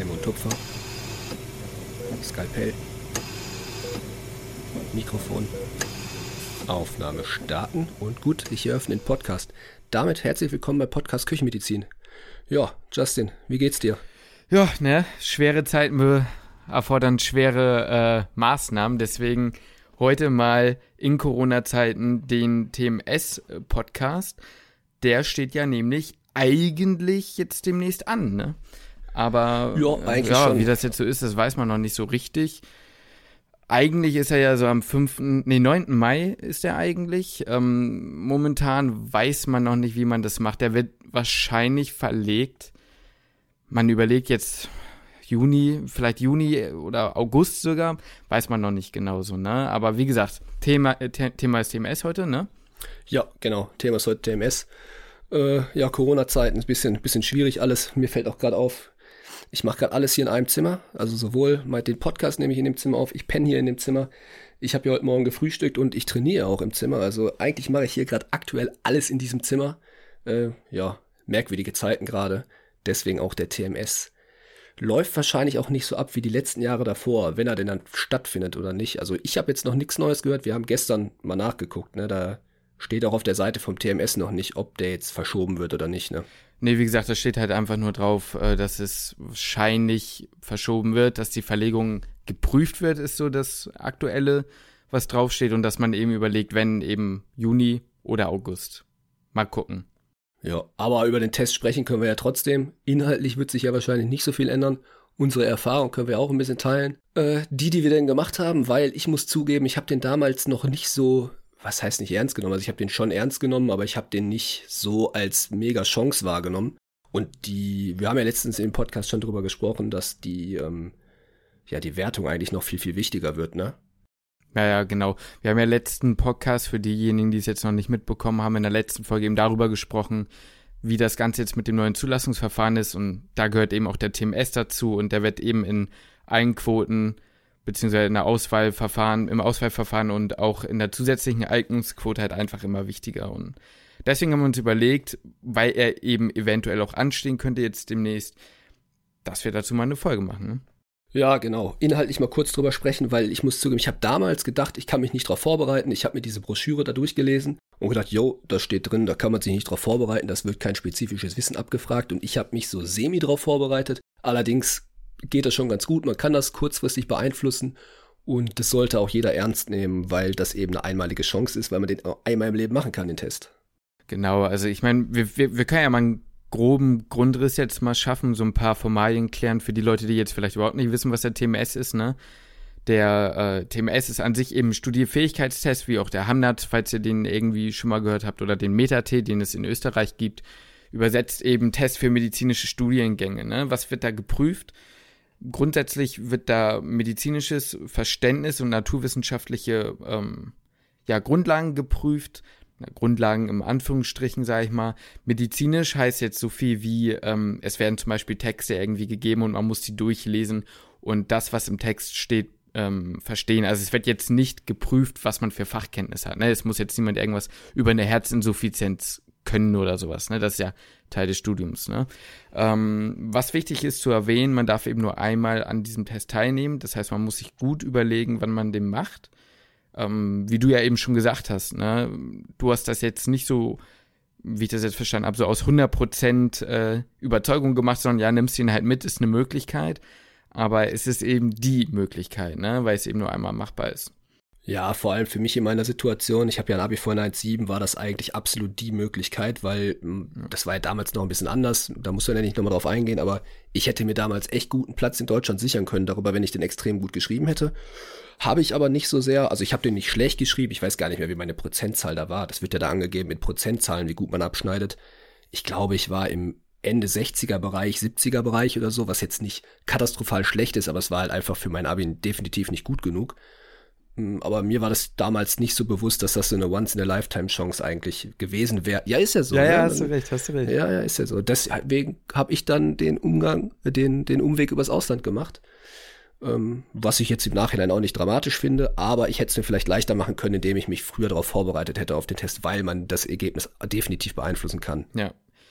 Klemme und Tupfer, Skalpell, Mikrofon, Aufnahme starten und gut, ich eröffne den Podcast. Damit herzlich willkommen bei Podcast Küchenmedizin. Ja, Justin, wie geht's dir? Ja, schwere Zeiten erfordern schwere Maßnahmen, deswegen heute mal in Corona-Zeiten den TMS-Podcast. Der steht ja nämlich eigentlich jetzt demnächst an, ne? Aber eigentlich schon. Wie das jetzt so ist, das weiß man noch nicht so richtig. Eigentlich ist er ja so am 9. Mai ist er eigentlich. Momentan weiß man noch nicht, wie man das macht. Der wird wahrscheinlich verlegt. Man überlegt jetzt vielleicht Juni oder August sogar. Weiß man noch nicht genau so, ne? Aber wie gesagt, Thema ist TMS heute, ne? Ja, genau. Thema ist heute TMS. Corona-Zeiten ist ein bisschen schwierig alles. Mir fällt auch gerade auf, ich mache gerade alles hier in einem Zimmer. Also sowohl den Podcast nehme ich in dem Zimmer auf, ich penne hier in dem Zimmer. Ich habe ja heute Morgen gefrühstückt und ich trainiere auch im Zimmer. Also eigentlich mache ich hier gerade aktuell alles in diesem Zimmer. Merkwürdige Zeiten gerade. Deswegen auch der TMS. Läuft wahrscheinlich auch nicht so ab wie die letzten Jahre davor, wenn er denn dann stattfindet oder nicht. Also ich habe jetzt noch nichts Neues gehört. Wir haben gestern mal nachgeguckt, ne? Da steht auch auf der Seite vom TMS noch nicht, ob der jetzt verschoben wird oder nicht, ne? Nee, wie gesagt, da steht halt einfach nur drauf, dass es wahrscheinlich verschoben wird, dass die Verlegung geprüft wird, ist so das Aktuelle, was draufsteht, und dass man eben überlegt, wenn eben Juni oder August. Mal gucken. Ja, aber über den Test sprechen können wir ja trotzdem. Inhaltlich wird sich ja wahrscheinlich nicht so viel ändern. Unsere Erfahrung können wir auch ein bisschen teilen. Die wir denn gemacht haben, weil ich muss zugeben, ich habe den damals noch nicht so, was heißt nicht ernst genommen? Also ich habe den schon ernst genommen, aber ich habe den nicht so als mega Chance wahrgenommen. Und wir haben ja letztens im Podcast schon drüber gesprochen, dass die Wertung eigentlich noch viel, viel wichtiger wird, ne? Ja, genau. Wir haben ja letzten Podcast, für diejenigen, die es jetzt noch nicht mitbekommen haben, in der letzten Folge eben darüber gesprochen, wie das Ganze jetzt mit dem neuen Zulassungsverfahren ist. Und da gehört eben auch der TMS dazu. Und der wird eben in allen Quoten beziehungsweise im Auswahlverfahren und auch in der zusätzlichen Eignungsquote halt einfach immer wichtiger. Und deswegen haben wir uns überlegt, weil er eben eventuell auch anstehen könnte jetzt demnächst, dass wir dazu mal eine Folge machen, ne? Ja, genau. Inhaltlich mal kurz drüber sprechen, weil ich muss zugeben, ich habe damals gedacht, ich kann mich nicht darauf vorbereiten. Ich habe mir diese Broschüre da durchgelesen und gedacht, da steht drin, da kann man sich nicht darauf vorbereiten, das wird kein spezifisches Wissen abgefragt, und ich habe mich so semi drauf vorbereitet. Allerdings geht das schon ganz gut, man kann das kurzfristig beeinflussen, und das sollte auch jeder ernst nehmen, weil das eben eine einmalige Chance ist, weil man den einmal im Leben machen kann, den Test. Genau, also ich meine, wir können ja mal einen groben Grundriss jetzt mal schaffen, so ein paar Formalien klären für die Leute, die jetzt vielleicht überhaupt nicht wissen, was der TMS ist, ne? Der TMS ist an sich eben ein Studierfähigkeitstest, wie auch der HAMNAT, falls ihr den irgendwie schon mal gehört habt, oder den META-T, den es in Österreich gibt, übersetzt eben Test für medizinische Studiengänge, ne? Was wird da geprüft? Grundsätzlich wird da medizinisches Verständnis und naturwissenschaftliche Grundlagen geprüft. Grundlagen im Anführungsstrichen, sage ich mal. Medizinisch heißt jetzt so viel wie, es werden zum Beispiel Texte irgendwie gegeben und man muss die durchlesen und das, was im Text steht, verstehen. Also es wird jetzt nicht geprüft, was man für Fachkenntnis hat, ne? Es muss jetzt niemand irgendwas über eine Herzinsuffizienz können oder sowas, ne? Das ist ja Teil des Studiums, ne? Was wichtig ist zu erwähnen, man darf eben nur einmal an diesem Test teilnehmen. Das heißt, man muss sich gut überlegen, wann man den macht. Wie du ja eben schon gesagt hast, ne? Du hast das jetzt nicht so, wie ich das jetzt verstanden habe, so aus 100% Überzeugung gemacht, sondern ja, nimmst ihn halt mit, ist eine Möglichkeit. Aber es ist eben die Möglichkeit, ne? Weil es eben nur einmal machbar ist. Ja, vor allem für mich in meiner Situation, ich habe ja ein Abi vor 1,7, war das eigentlich absolut die Möglichkeit, weil das war ja damals noch ein bisschen anders, da muss man ja nicht nochmal drauf eingehen, aber ich hätte mir damals echt guten Platz in Deutschland sichern können, darüber, wenn ich den extrem gut geschrieben hätte. Habe ich aber nicht so sehr, also ich habe den nicht schlecht geschrieben, ich weiß gar nicht mehr, wie meine Prozentzahl da war, das wird ja da angegeben in Prozentzahlen, wie gut man abschneidet. Ich glaube, ich war im Ende 60er-Bereich, 70er-Bereich oder so, was jetzt nicht katastrophal schlecht ist, aber es war halt einfach für mein Abi definitiv nicht gut genug. Aber mir war das damals nicht so bewusst, dass das so eine Once-in-a-Lifetime-Chance eigentlich gewesen wäre. Ja, ist ja so. Ja, ne? hast du recht. Ja, ist ja so. Deswegen habe ich dann den Umweg übers Ausland gemacht. Was ich jetzt im Nachhinein auch nicht dramatisch finde, aber ich hätte es mir vielleicht leichter machen können, indem ich mich früher darauf vorbereitet hätte auf den Test, weil man das Ergebnis definitiv beeinflussen kann. Ja,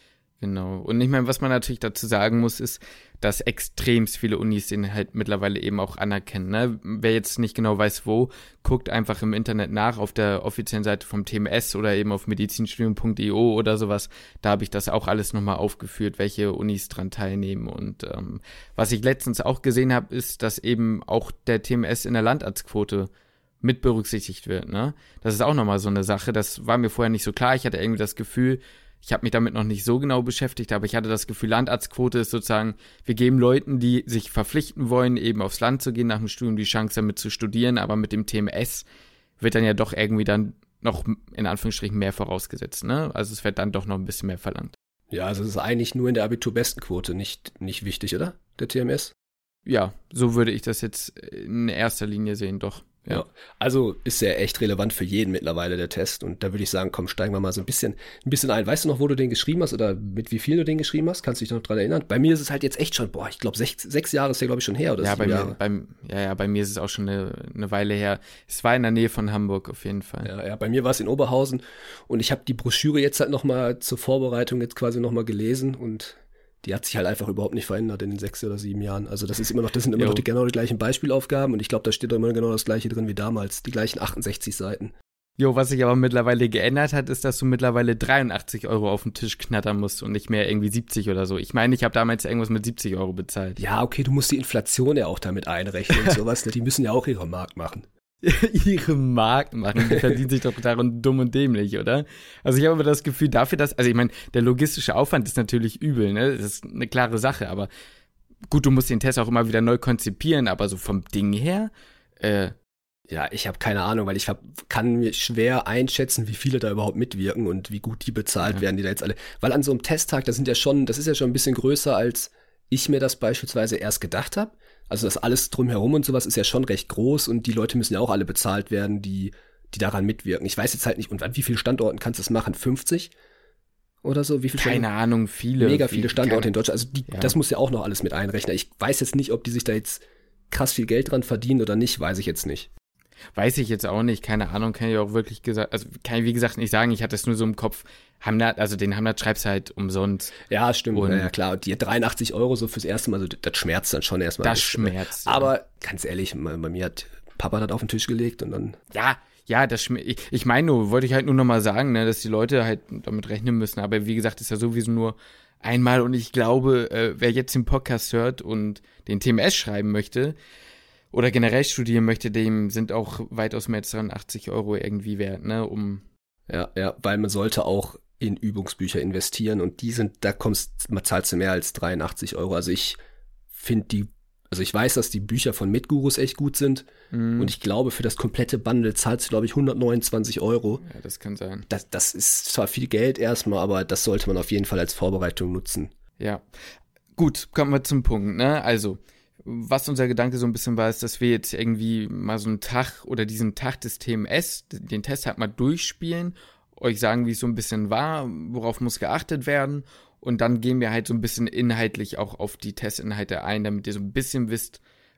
Genau. Und ich meine, was man natürlich dazu sagen muss, ist, dass extremst viele Unis den halt mittlerweile eben auch anerkennen. Ne? Wer jetzt nicht genau weiß, wo, guckt einfach im Internet nach auf der offiziellen Seite vom TMS oder eben auf medizinstudium.io oder sowas. Da habe ich das auch alles nochmal aufgeführt, welche Unis dran teilnehmen. Und was ich letztens auch gesehen habe, ist, dass eben auch der TMS in der Landarztquote mit berücksichtigt wird. Ne? Das ist auch nochmal so eine Sache. Das war mir vorher nicht so klar. Ich hatte irgendwie das Gefühl, ich habe mich damit noch nicht so genau beschäftigt, aber ich hatte das Gefühl, Landarztquote ist sozusagen, wir geben Leuten, die sich verpflichten wollen, eben aufs Land zu gehen, nach dem Studium die Chance damit zu studieren, aber mit dem TMS wird dann ja doch irgendwie dann noch in Anführungsstrichen mehr vorausgesetzt, ne? Also es wird dann doch noch ein bisschen mehr verlangt. Ja, also es ist eigentlich nur in der Abiturbestenquote nicht wichtig, oder? Der TMS? Ja, so würde ich das jetzt in erster Linie sehen, doch. Ja, also ist ja echt relevant für jeden mittlerweile der Test und da würde ich sagen, komm, steigen wir mal so ein bisschen ein. Weißt du noch, wo du den geschrieben hast oder mit wie viel du den geschrieben hast? Kannst du dich noch dran erinnern? Bei mir ist es halt jetzt echt schon, ich glaube 6 Jahre ist ja glaube ich schon her oder ja, 7 Jahre. Bei mir ist es auch schon eine Weile her. Es war in der Nähe von Hamburg auf jeden Fall. Ja, bei mir war es in Oberhausen und ich habe die Broschüre jetzt halt nochmal zur Vorbereitung jetzt quasi nochmal gelesen und die hat sich halt einfach überhaupt nicht verändert in den 6 oder 7 Jahren. Also das sind immer noch genau die gleichen Beispielaufgaben und ich glaube, da steht immer genau das gleiche drin wie damals, die gleichen 68 Seiten. Jo, was sich aber mittlerweile geändert hat, ist, dass du mittlerweile 83 € auf den Tisch knattern musst und nicht mehr irgendwie 70 oder so. Ich meine, ich habe damals irgendwas mit 70 € bezahlt. Ja, okay, du musst die Inflation ja auch damit einrechnen und sowas. Die müssen ja auch ihre Mark machen. Ihre Mark machen, die verdient sich doch daran dumm und dämlich, oder? Also ich habe immer das Gefühl, dafür, dass, also ich meine, der logistische Aufwand ist natürlich übel, ne? Das ist eine klare Sache, aber gut, du musst den Test auch immer wieder neu konzipieren, aber so vom Ding her, ja, ich habe keine Ahnung, weil kann mir schwer einschätzen, wie viele da überhaupt mitwirken und wie gut die bezahlt werden, die da jetzt alle, weil an so einem Testtag, das ist ja schon ein bisschen größer, als ich mir das beispielsweise erst gedacht habe. Also das alles drumherum und sowas ist ja schon recht groß und die Leute müssen ja auch alle bezahlt werden, die daran mitwirken. Ich weiß jetzt halt nicht, und an wie vielen Standorten kannst du das machen? 50 oder so? Wie viele Keine Ahnung, viele. Mega viele Standorte in Deutschland. Also das muss ja auch noch alles mit einrechnen. Ich weiß jetzt nicht, ob die sich da jetzt krass viel Geld dran verdienen oder nicht, weiß ich jetzt nicht. Weiß ich jetzt auch nicht, keine Ahnung, kann ich auch wirklich gesagt, also kann ich wie gesagt nicht sagen, ich hatte es nur so im Kopf, den Hamnat schreibst du halt umsonst. Ja, stimmt, ja klar, und die 83 € so fürs erste Mal, also das schmerzt dann schon erstmal. Das schmerzt. Ja. Aber ganz ehrlich, bei mir hat Papa das auf den Tisch gelegt und dann... Ja, das ich meine nur, wollte ich halt nur nochmal sagen, ne, dass die Leute halt damit rechnen müssen, aber wie gesagt, ist ja sowieso nur einmal und ich glaube, wer jetzt den Podcast hört und den TMS schreiben möchte, oder generell studieren möchte, dem sind auch weitaus mehr als 83 € irgendwie wert, ne, Ja, weil man sollte auch in Übungsbücher investieren und man zahlst du mehr als 83 €. Also ich weiß, dass die Bücher von Mitgurus echt gut sind und ich glaube, für das komplette Bundle zahlst du, glaube ich, 129 €. Ja, das kann sein. Das ist zwar viel Geld erstmal, aber das sollte man auf jeden Fall als Vorbereitung nutzen. Ja, gut, kommen wir zum Punkt, ne, also was unser Gedanke so ein bisschen war, ist, dass wir jetzt irgendwie mal so einen Tag oder diesen Tag des TMS, den Test halt mal durchspielen, euch sagen, wie es so ein bisschen war, worauf muss geachtet werden und dann gehen wir halt so ein bisschen inhaltlich auch auf die Testinhalte ein, damit ihr so ein bisschen wisst,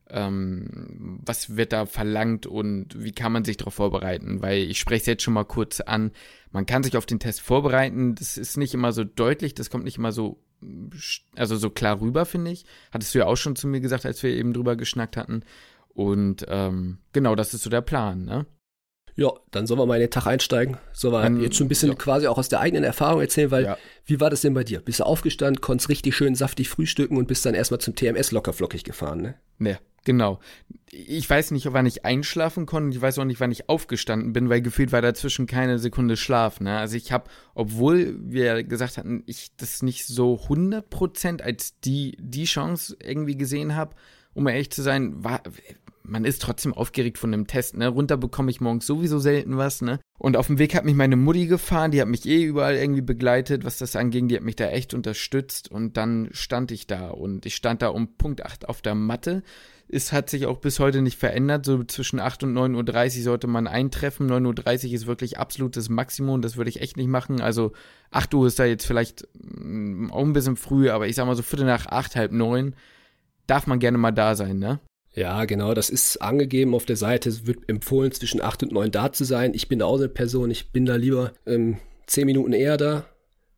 was wird da verlangt und wie kann man sich darauf vorbereiten, weil ich spreche es jetzt schon mal kurz an, man kann sich auf den Test vorbereiten, das ist nicht immer so deutlich, das kommt nicht immer so klar rüber, finde ich. Hattest du ja auch schon zu mir gesagt, als wir eben drüber geschnackt hatten. Und genau, das ist so der Plan, ne? Ja, dann sollen wir mal in den Tag einsteigen. Sollen wir jetzt schon ein bisschen quasi auch aus der eigenen Erfahrung erzählen, weil wie war das denn bei dir? Bist du aufgestanden, konntest richtig schön saftig frühstücken und bist dann erstmal zum TMS lockerflockig gefahren, ne? Ja, genau. Ich weiß nicht, wann ich einschlafen konnte und ich weiß auch nicht, wann ich aufgestanden bin, weil gefühlt war dazwischen keine Sekunde Schlaf, ne? Also ich habe, obwohl wir gesagt hatten, ich das nicht so 100% als die Chance irgendwie gesehen habe, um ehrlich zu sein, man ist trotzdem aufgeregt von dem Test, ne? Runter bekomme ich morgens sowieso selten was, ne? Und auf dem Weg hat mich meine Mutti gefahren, die hat mich überall irgendwie begleitet, was das anging, die hat mich da echt unterstützt und dann stand ich da und ich stand da um Punkt 8 auf der Matte. Es hat sich auch bis heute nicht verändert, so zwischen 8 und 9:30 Uhr sollte man eintreffen, 9:30 Uhr ist wirklich absolutes Maximum, das würde ich echt nicht machen, also 8 Uhr ist da jetzt vielleicht auch ein bisschen früh, aber ich sag mal so 7:45, 8:30 darf man gerne mal da sein, ne? Ja, genau, das ist angegeben auf der Seite. Es wird empfohlen, zwischen 8 und 9 da zu sein. Ich bin da auch eine Person, ich bin da lieber 10 Minuten eher da.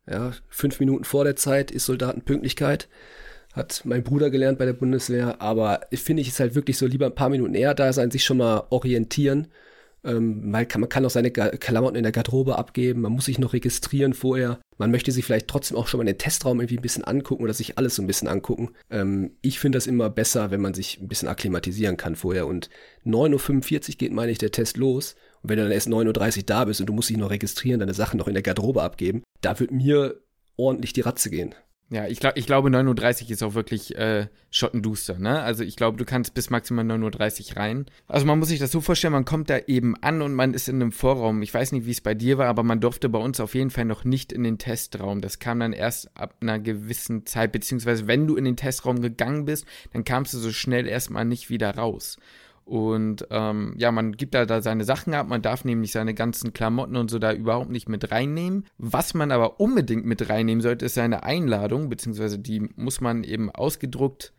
Ja, 5 Minuten vor der Zeit ist Soldatenpünktlichkeit. Hat mein Bruder gelernt bei der Bundeswehr, aber finde ich es halt wirklich so, lieber ein paar Minuten eher da sein, sich schon mal orientieren. Man kann auch seine Klamotten in der Garderobe abgeben, man muss sich noch registrieren vorher. Man möchte sich vielleicht trotzdem auch schon mal den Testraum irgendwie ein bisschen angucken oder sich alles so ein bisschen angucken. Ich finde das immer besser, wenn man sich ein bisschen akklimatisieren kann vorher. Und 9:45 Uhr geht, meine ich, der Test los. Und wenn du dann erst 9:30 Uhr da bist und du musst dich noch registrieren, deine Sachen noch in der Garderobe abgeben, da wird mir ordentlich die Ratze gehen. Ja, ich glaube 9:30 Uhr ist auch wirklich schottenduster, ne? Also ich glaube, du kannst bis maximal 9:30 Uhr rein. Also man muss sich das so vorstellen, man kommt da eben an und man ist in einem Vorraum. Ich weiß nicht, wie es bei dir war, aber man durfte bei uns auf jeden Fall noch nicht in den Testraum. Das kam dann erst ab einer gewissen Zeit, beziehungsweise wenn du in den Testraum gegangen bist, dann kamst du so schnell erstmal nicht wieder raus. Und man gibt da seine Sachen ab, man darf nämlich seine ganzen Klamotten und so da überhaupt nicht mit reinnehmen. Was man aber unbedingt mit reinnehmen sollte, ist seine Einladung, beziehungsweise die muss man eben ausgedruckt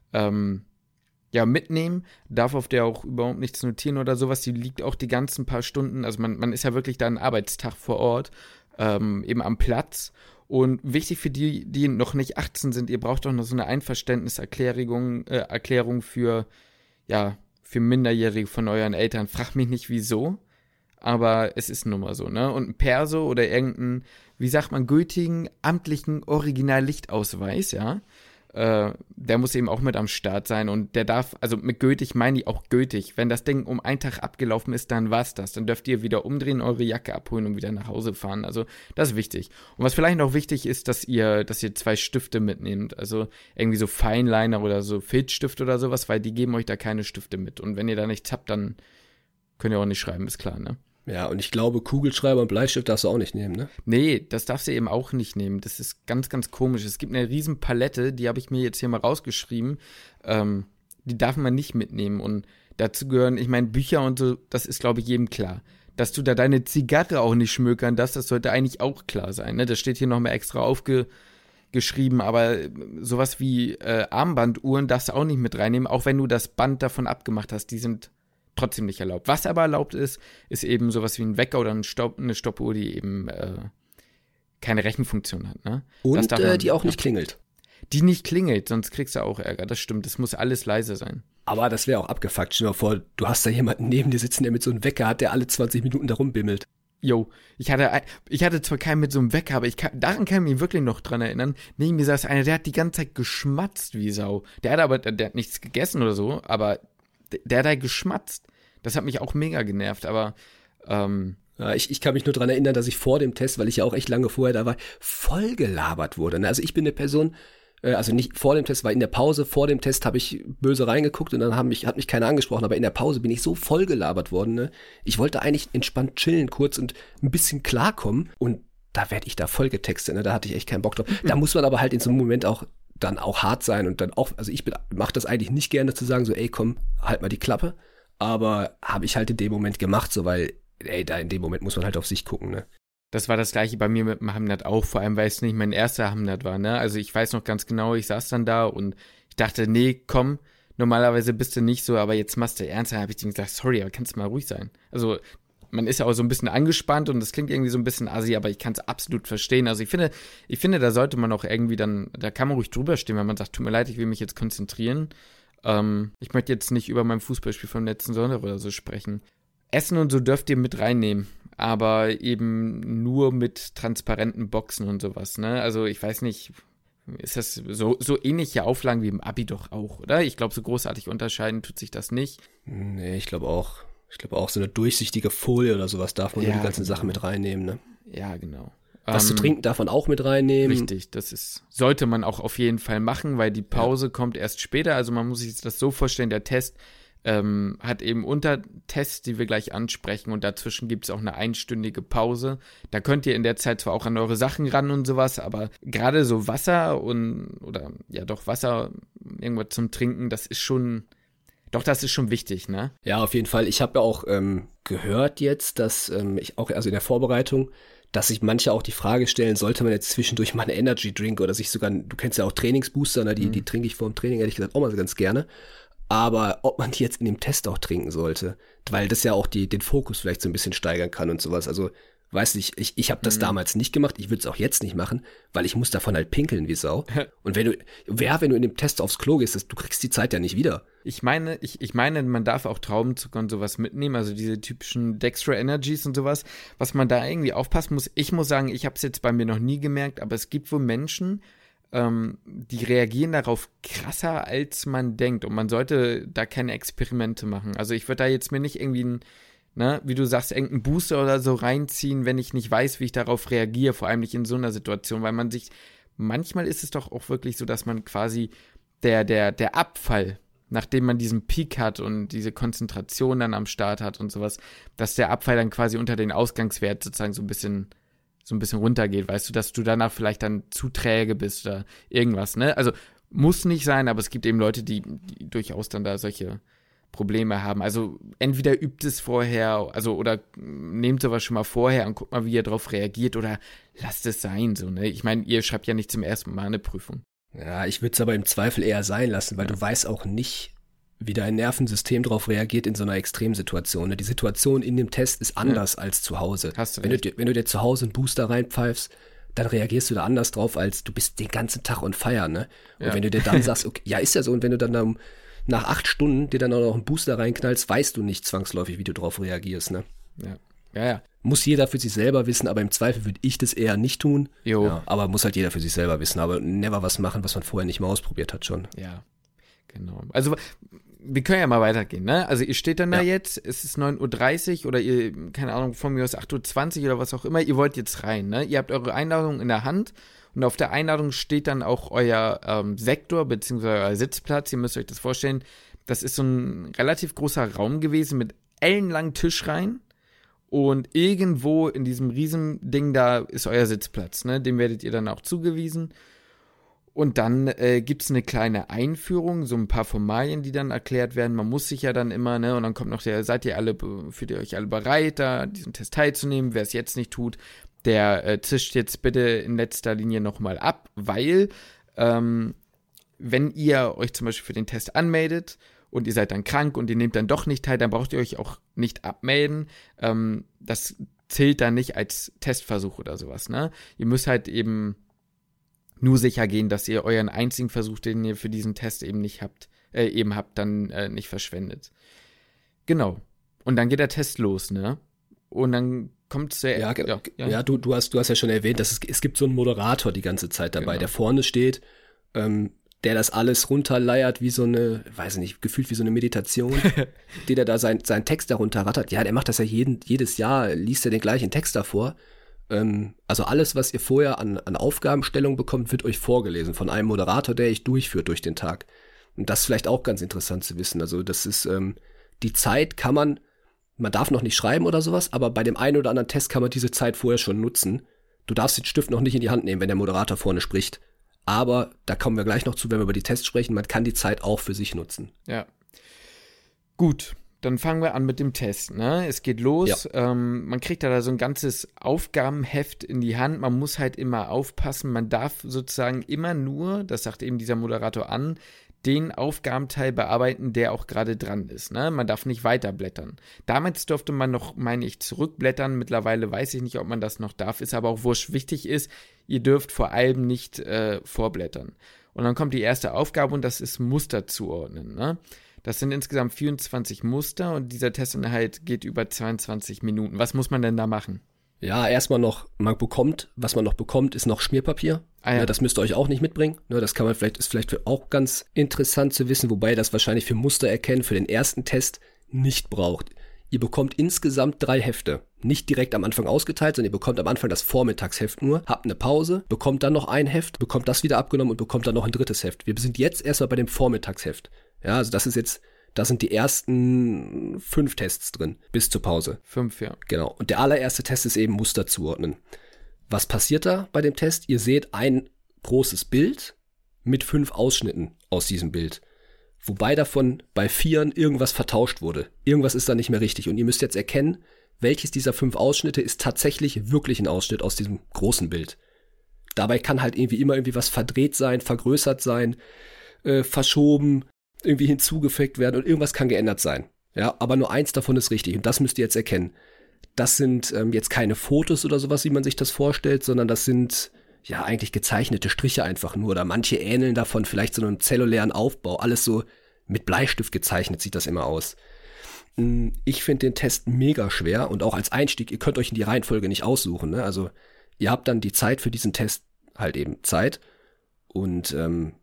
mitnehmen, darf auf der auch überhaupt nichts notieren oder sowas, die liegt auch die ganzen paar Stunden, also man ist ja wirklich da einen Arbeitstag vor Ort, eben am Platz. Und wichtig für die noch nicht 18 sind, ihr braucht auch noch so eine Einverständniserklärung für Minderjährige von euren Eltern. Frag mich nicht, wieso, aber es ist nun mal so, ne? Und ein Perso oder irgendeinen, wie sagt man, gültigen, amtlichen Original-Lichtausweis, ja, der muss eben auch mit am Start sein und der darf, also mit gültig meine ich auch gültig. Wenn das Ding um einen Tag abgelaufen ist, dann war's das. Dann dürft ihr wieder umdrehen, eure Jacke abholen und wieder nach Hause fahren. Also das ist wichtig. Und was vielleicht noch wichtig ist, dass ihr 2 Stifte mitnehmt. Also irgendwie so Feinliner oder so Filzstift oder sowas, weil die geben euch da keine Stifte mit. Und wenn ihr da nichts habt, dann könnt ihr auch nicht schreiben, ist klar, ne? Ja, und ich glaube, Kugelschreiber und Bleistift darfst du auch nicht nehmen, ne? Nee, das darfst du eben auch nicht nehmen. Das ist ganz, ganz komisch. Es gibt eine riesen Palette, die habe ich mir jetzt hier mal rausgeschrieben. Die darf man nicht mitnehmen. Und dazu gehören, ich meine, Bücher und so, das ist, glaube ich, jedem klar. Dass du da deine Zigarre auch nicht schmökern darfst, das sollte eigentlich auch klar sein, ne? Das steht hier nochmal extra aufgeschrieben, aber sowas wie Armbanduhren darfst du auch nicht mit reinnehmen, auch wenn du das Band davon abgemacht hast. Die sind trotzdem nicht erlaubt. Was aber erlaubt ist eben sowas wie ein Wecker oder eine Stoppuhr, die eben keine Rechenfunktion hat. Ne? Und die auch nicht klingelt. Die nicht klingelt, sonst kriegst du auch Ärger. Das stimmt, das muss alles leise sein. Aber das wäre auch abgefuckt. Stell dir mal vor, du hast da jemanden neben dir sitzen, der mit so einem Wecker hat, der alle 20 Minuten da rumbimmelt. Jo, ich hatte zwar keinen mit so einem Wecker, aber daran kann ich mich wirklich noch dran erinnern. Neben mir saß einer, der hat die ganze Zeit geschmatzt wie Sau. Der hat nichts gegessen oder so, aber der hat halt geschmatzt. Das hat mich auch mega genervt, aber ja, ich kann mich nur dran erinnern, dass ich vor dem Test, weil ich ja auch echt lange vorher da war, voll gelabert wurde. Also ich bin eine Person, also nicht vor dem Test, weil in der Pause vor dem Test habe ich böse reingeguckt und dann hat mich keiner angesprochen, aber in der Pause bin ich so voll gelabert worden. Ne? Ich wollte eigentlich entspannt chillen kurz und ein bisschen klarkommen und da werde ich da voll getextet. Ne? Da hatte ich echt keinen Bock drauf. Da muss man aber halt in so einem Moment auch dann auch hart sein und dann auch, also ich mache das eigentlich nicht gerne zu sagen, so ey komm, halt mal die Klappe, aber habe ich halt in dem Moment gemacht, so weil, ey, da in dem Moment muss man halt auf sich gucken, ne. Das war das gleiche bei mir mit dem Hamnat auch, vor allem weil es nicht mein erster Hamnat war, ne, also ich weiß noch ganz genau, ich saß dann da und ich dachte, nee, komm, normalerweise bist du nicht so, aber jetzt machst du ernst, dann habe ich dir gesagt, sorry, aber kannst du mal ruhig sein, also man ist ja auch so ein bisschen angespannt und das klingt irgendwie so ein bisschen assi, aber ich kann es absolut verstehen. Also ich finde, da sollte man auch irgendwie dann, da kann man ruhig drüber stehen, wenn man sagt, tut mir leid, ich will mich jetzt konzentrieren. Ich möchte jetzt nicht über mein Fußballspiel vom letzten Sonntag oder so sprechen. Essen und so dürft ihr mit reinnehmen, aber eben nur mit transparenten Boxen und sowas, ne? Also ich weiß nicht, ist das so ähnliche Auflagen wie im Abi doch auch, oder? Ich glaube, so großartig unterscheiden tut sich das nicht. Nee, ich glaube auch so eine durchsichtige Folie oder sowas darf man die ganzen Sachen mit reinnehmen, ne? Ja, genau. Was zu trinken darf man auch mit reinnehmen. Richtig, sollte man auch auf jeden Fall machen, weil die Pause kommt erst später. Also man muss sich das so vorstellen, der Test hat eben Untertests, die wir gleich ansprechen und dazwischen gibt es auch eine einstündige Pause. Da könnt ihr in der Zeit zwar auch an eure Sachen ran und sowas, aber gerade so Wasser Wasser, irgendwas zum Trinken, das ist schon wichtig, ne? Ja, auf jeden Fall. Ich habe ja auch gehört jetzt, dass ich auch, also in der Vorbereitung, dass sich manche auch die Frage stellen, sollte man jetzt zwischendurch mal einen Energy Drink oder sich sogar, du kennst ja auch Trainingsbooster, ne? Die trinke ich vor dem Training, ehrlich gesagt, auch mal so ganz gerne. Aber ob man die jetzt in dem Test auch trinken sollte, weil das ja auch den Fokus vielleicht so ein bisschen steigern kann und sowas. Also Weißt du, ich habe das damals nicht gemacht, ich würde es auch jetzt nicht machen, weil ich muss davon halt pinkeln wie Sau. Und wenn du in dem Test aufs Klo gehst, du kriegst die Zeit ja nicht wieder. Ich meine, man darf auch Traubenzucker und sowas mitnehmen, also diese typischen Dextro Energies und sowas, was man da irgendwie aufpassen muss. Ich muss sagen, ich habe es jetzt bei mir noch nie gemerkt, aber es gibt wohl Menschen, die reagieren darauf krasser, als man denkt. Und man sollte da keine Experimente machen. Also ich würde da jetzt mir nicht irgendwie wie du sagst, irgendeinen Booster oder so reinziehen, wenn ich nicht weiß, wie ich darauf reagiere, vor allem nicht in so einer Situation, weil manchmal ist es doch auch wirklich so, dass man quasi der Abfall, nachdem man diesen Peak hat und diese Konzentration dann am Start hat und sowas, dass der Abfall dann quasi unter den Ausgangswert sozusagen so ein bisschen runtergeht, weißt du, dass du danach vielleicht dann zu träge bist oder irgendwas, ne? Also muss nicht sein, aber es gibt eben Leute, die durchaus dann da solche Probleme haben. Also entweder übt es vorher, oder nehmt sowas schon mal vorher und guckt mal, wie ihr darauf reagiert oder lasst es sein, so, ne? Ich meine, ihr schreibt ja nicht zum ersten Mal eine Prüfung. Ja, ich würde es aber im Zweifel eher sein lassen, weil du weißt auch nicht, wie dein Nervensystem darauf reagiert in so einer Extremsituation. Ne? Die Situation in dem Test ist anders als zu Hause. Hast du recht. Wenn du dir zu Hause einen Booster reinpfeifst, dann reagierst du da anders drauf, als du bist den ganzen Tag on fire, ne? Und wenn du dir dann sagst, okay, ja, ist ja so, und wenn du dann nach 8 Stunden dir dann auch noch einen Booster reinknallst, weißt du nicht zwangsläufig, wie du drauf reagierst, ne? Ja. Muss jeder für sich selber wissen, aber im Zweifel würde ich das eher nicht tun. Jo. Ja, aber muss halt jeder für sich selber wissen, aber never was machen, was man vorher nicht mal ausprobiert hat schon. Ja, genau. Also wir können ja mal weitergehen, ne? Also ihr steht dann da jetzt, es ist 9:30 Uhr oder ihr, keine Ahnung, von mir aus 8:20 Uhr oder was auch immer, ihr wollt jetzt rein, ne? Ihr habt eure Einladung in der Hand und auf der Einladung steht dann auch euer Sektor bzw. euer Sitzplatz. Ihr müsst euch das vorstellen, das ist so ein relativ großer Raum gewesen mit ellenlangen Tischreihen und irgendwo in diesem Riesending da ist euer Sitzplatz, ne? Dem werdet ihr dann auch zugewiesen. Und dann gibt es eine kleine Einführung, so ein paar Formalien, die dann erklärt werden. Man muss sich ja dann immer, ne, und dann kommt noch fühlt ihr euch alle bereit, da diesen Test teilzunehmen? Wer es jetzt nicht tut, der zischt jetzt bitte in letzter Linie nochmal ab, weil wenn ihr euch zum Beispiel für den Test anmeldet und ihr seid dann krank und ihr nehmt dann doch nicht teil, dann braucht ihr euch auch nicht abmelden. Das zählt dann nicht als Testversuch oder sowas, ne? Ihr müsst halt eben nur sicher gehen, dass ihr euren einzigen Versuch, den ihr für diesen Test eben nicht habt, dann nicht verschwendet. Genau. Und dann geht der Test los, ne? Und dann kommt es Ja, du hast ja schon erwähnt, dass es gibt so einen Moderator die ganze Zeit dabei, Genau. der vorne steht, der das alles runterleiert wie so eine, weiß ich nicht, gefühlt wie so eine Meditation, der da seinen Text darunter rattert. Ja, der macht das ja jedes Jahr, liest er den gleichen Text davor. Also alles, was ihr vorher an Aufgabenstellung bekommt, wird euch vorgelesen von einem Moderator, der euch durchführt durch den Tag. Und das ist vielleicht auch ganz interessant zu wissen. Also das ist, die Zeit man darf noch nicht schreiben oder sowas, aber bei dem einen oder anderen Test kann man diese Zeit vorher schon nutzen. Du darfst den Stift noch nicht in die Hand nehmen, wenn der Moderator vorne spricht. Aber da kommen wir gleich noch zu, wenn wir über die Tests sprechen. Man kann die Zeit auch für sich nutzen. Ja. Gut. Dann fangen wir an mit dem Test, ne? Es geht los, man kriegt da so ein ganzes Aufgabenheft in die Hand, man muss halt immer aufpassen, man darf sozusagen immer nur, das sagt eben dieser Moderator an, den Aufgabenteil bearbeiten, der auch gerade dran ist, ne? Man darf nicht weiterblättern. Damals durfte man noch, meine ich, zurückblättern, mittlerweile weiß ich nicht, ob man das noch darf, ist aber auch wurscht. Wichtig ist, ihr dürft vor allem nicht vorblättern. Und dann kommt die erste Aufgabe und das ist Muster zuordnen, ne? Das sind insgesamt 24 Muster und dieser Testinhalt geht über 22 Minuten. Was muss man denn da machen? Ja, erstmal noch, was man noch bekommt, ist noch Schmierpapier. Ah, ja. Das müsst ihr euch auch nicht mitbringen. Das kann man ist vielleicht auch ganz interessant zu wissen, wobei ihr das wahrscheinlich für Muster erkennen für den ersten Test nicht braucht. Ihr bekommt insgesamt 3 Hefte. Nicht direkt am Anfang ausgeteilt, sondern ihr bekommt am Anfang das Vormittagsheft nur, habt eine Pause, bekommt dann noch ein Heft, bekommt das wieder abgenommen und bekommt dann noch ein drittes Heft. Wir sind jetzt erstmal bei dem Vormittagsheft. Ja, also da sind die ersten 5 Tests drin, bis zur Pause. 5, ja. Genau. Und der allererste Test ist eben Muster zuordnen. Was passiert da bei dem Test? Ihr seht ein großes Bild mit 5 Ausschnitten aus diesem Bild. Wobei davon bei 4 irgendwas vertauscht wurde. Irgendwas ist da nicht mehr richtig. Und ihr müsst jetzt erkennen, welches dieser 5 Ausschnitte ist tatsächlich wirklich ein Ausschnitt aus diesem großen Bild. Dabei kann halt irgendwie was verdreht sein, vergrößert sein, verschoben, irgendwie hinzugefügt werden und irgendwas kann geändert sein. Ja, aber nur eins davon ist richtig und das müsst ihr jetzt erkennen. das sind jetzt keine Fotos oder sowas, wie man sich das vorstellt, sondern das sind ja eigentlich gezeichnete Striche einfach nur. Oder manche ähneln davon vielleicht so einem zellulären Aufbau. Alles so mit Bleistift gezeichnet sieht das immer aus. Ich finde den Test mega schwer und auch als Einstieg, ihr könnt euch in die Reihenfolge nicht aussuchen. Ne? Also ihr habt dann die Zeit für diesen Test halt eben Zeit. Und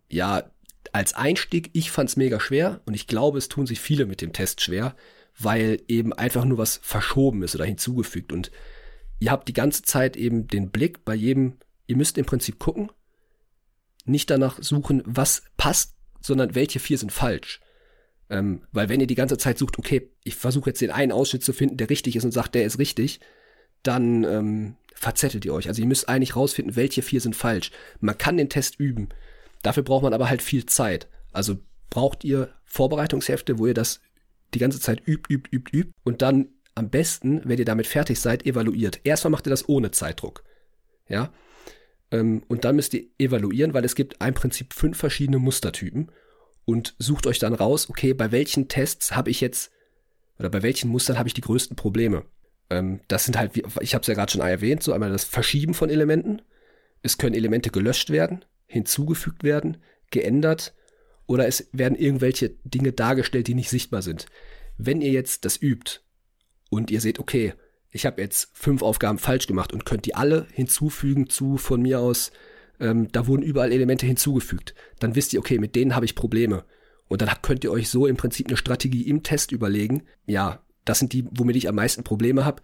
als Einstieg, ich fand's mega schwer und ich glaube, es tun sich viele mit dem Test schwer, weil eben einfach nur was verschoben ist oder hinzugefügt. Und ihr habt die ganze Zeit eben den Blick bei jedem, ihr müsst im Prinzip gucken, nicht danach suchen, was passt, sondern welche 4 sind falsch. Weil wenn ihr die ganze Zeit sucht, okay, ich versuche jetzt den einen Ausschnitt zu finden, der richtig ist und sagt, der ist richtig, dann verzettelt ihr euch. Also ihr müsst eigentlich rausfinden, welche 4 sind falsch. Man kann den Test üben. Dafür braucht man aber halt viel Zeit. Also braucht ihr Vorbereitungshefte, wo ihr das die ganze Zeit übt und dann am besten, wenn ihr damit fertig seid, evaluiert. Erstmal macht ihr das ohne Zeitdruck. Ja? Und dann müsst ihr evaluieren, weil es gibt im Prinzip 5 verschiedene Mustertypen und sucht euch dann raus, okay, bei welchen Tests habe ich jetzt oder bei welchen Mustern habe ich die größten Probleme. Das sind halt, ich habe es ja gerade schon erwähnt, so einmal das Verschieben von Elementen. Es können Elemente gelöscht werden, hinzugefügt werden, geändert oder es werden irgendwelche Dinge dargestellt, die nicht sichtbar sind. Wenn ihr jetzt das übt und ihr seht, okay, ich habe jetzt 5 Aufgaben falsch gemacht und könnt die alle hinzufügen zu, von mir aus, da wurden überall Elemente hinzugefügt, dann wisst ihr, okay, mit denen habe ich Probleme. Und dann könnt ihr euch so im Prinzip eine Strategie im Test überlegen, ja, das sind die, womit ich am meisten Probleme habe.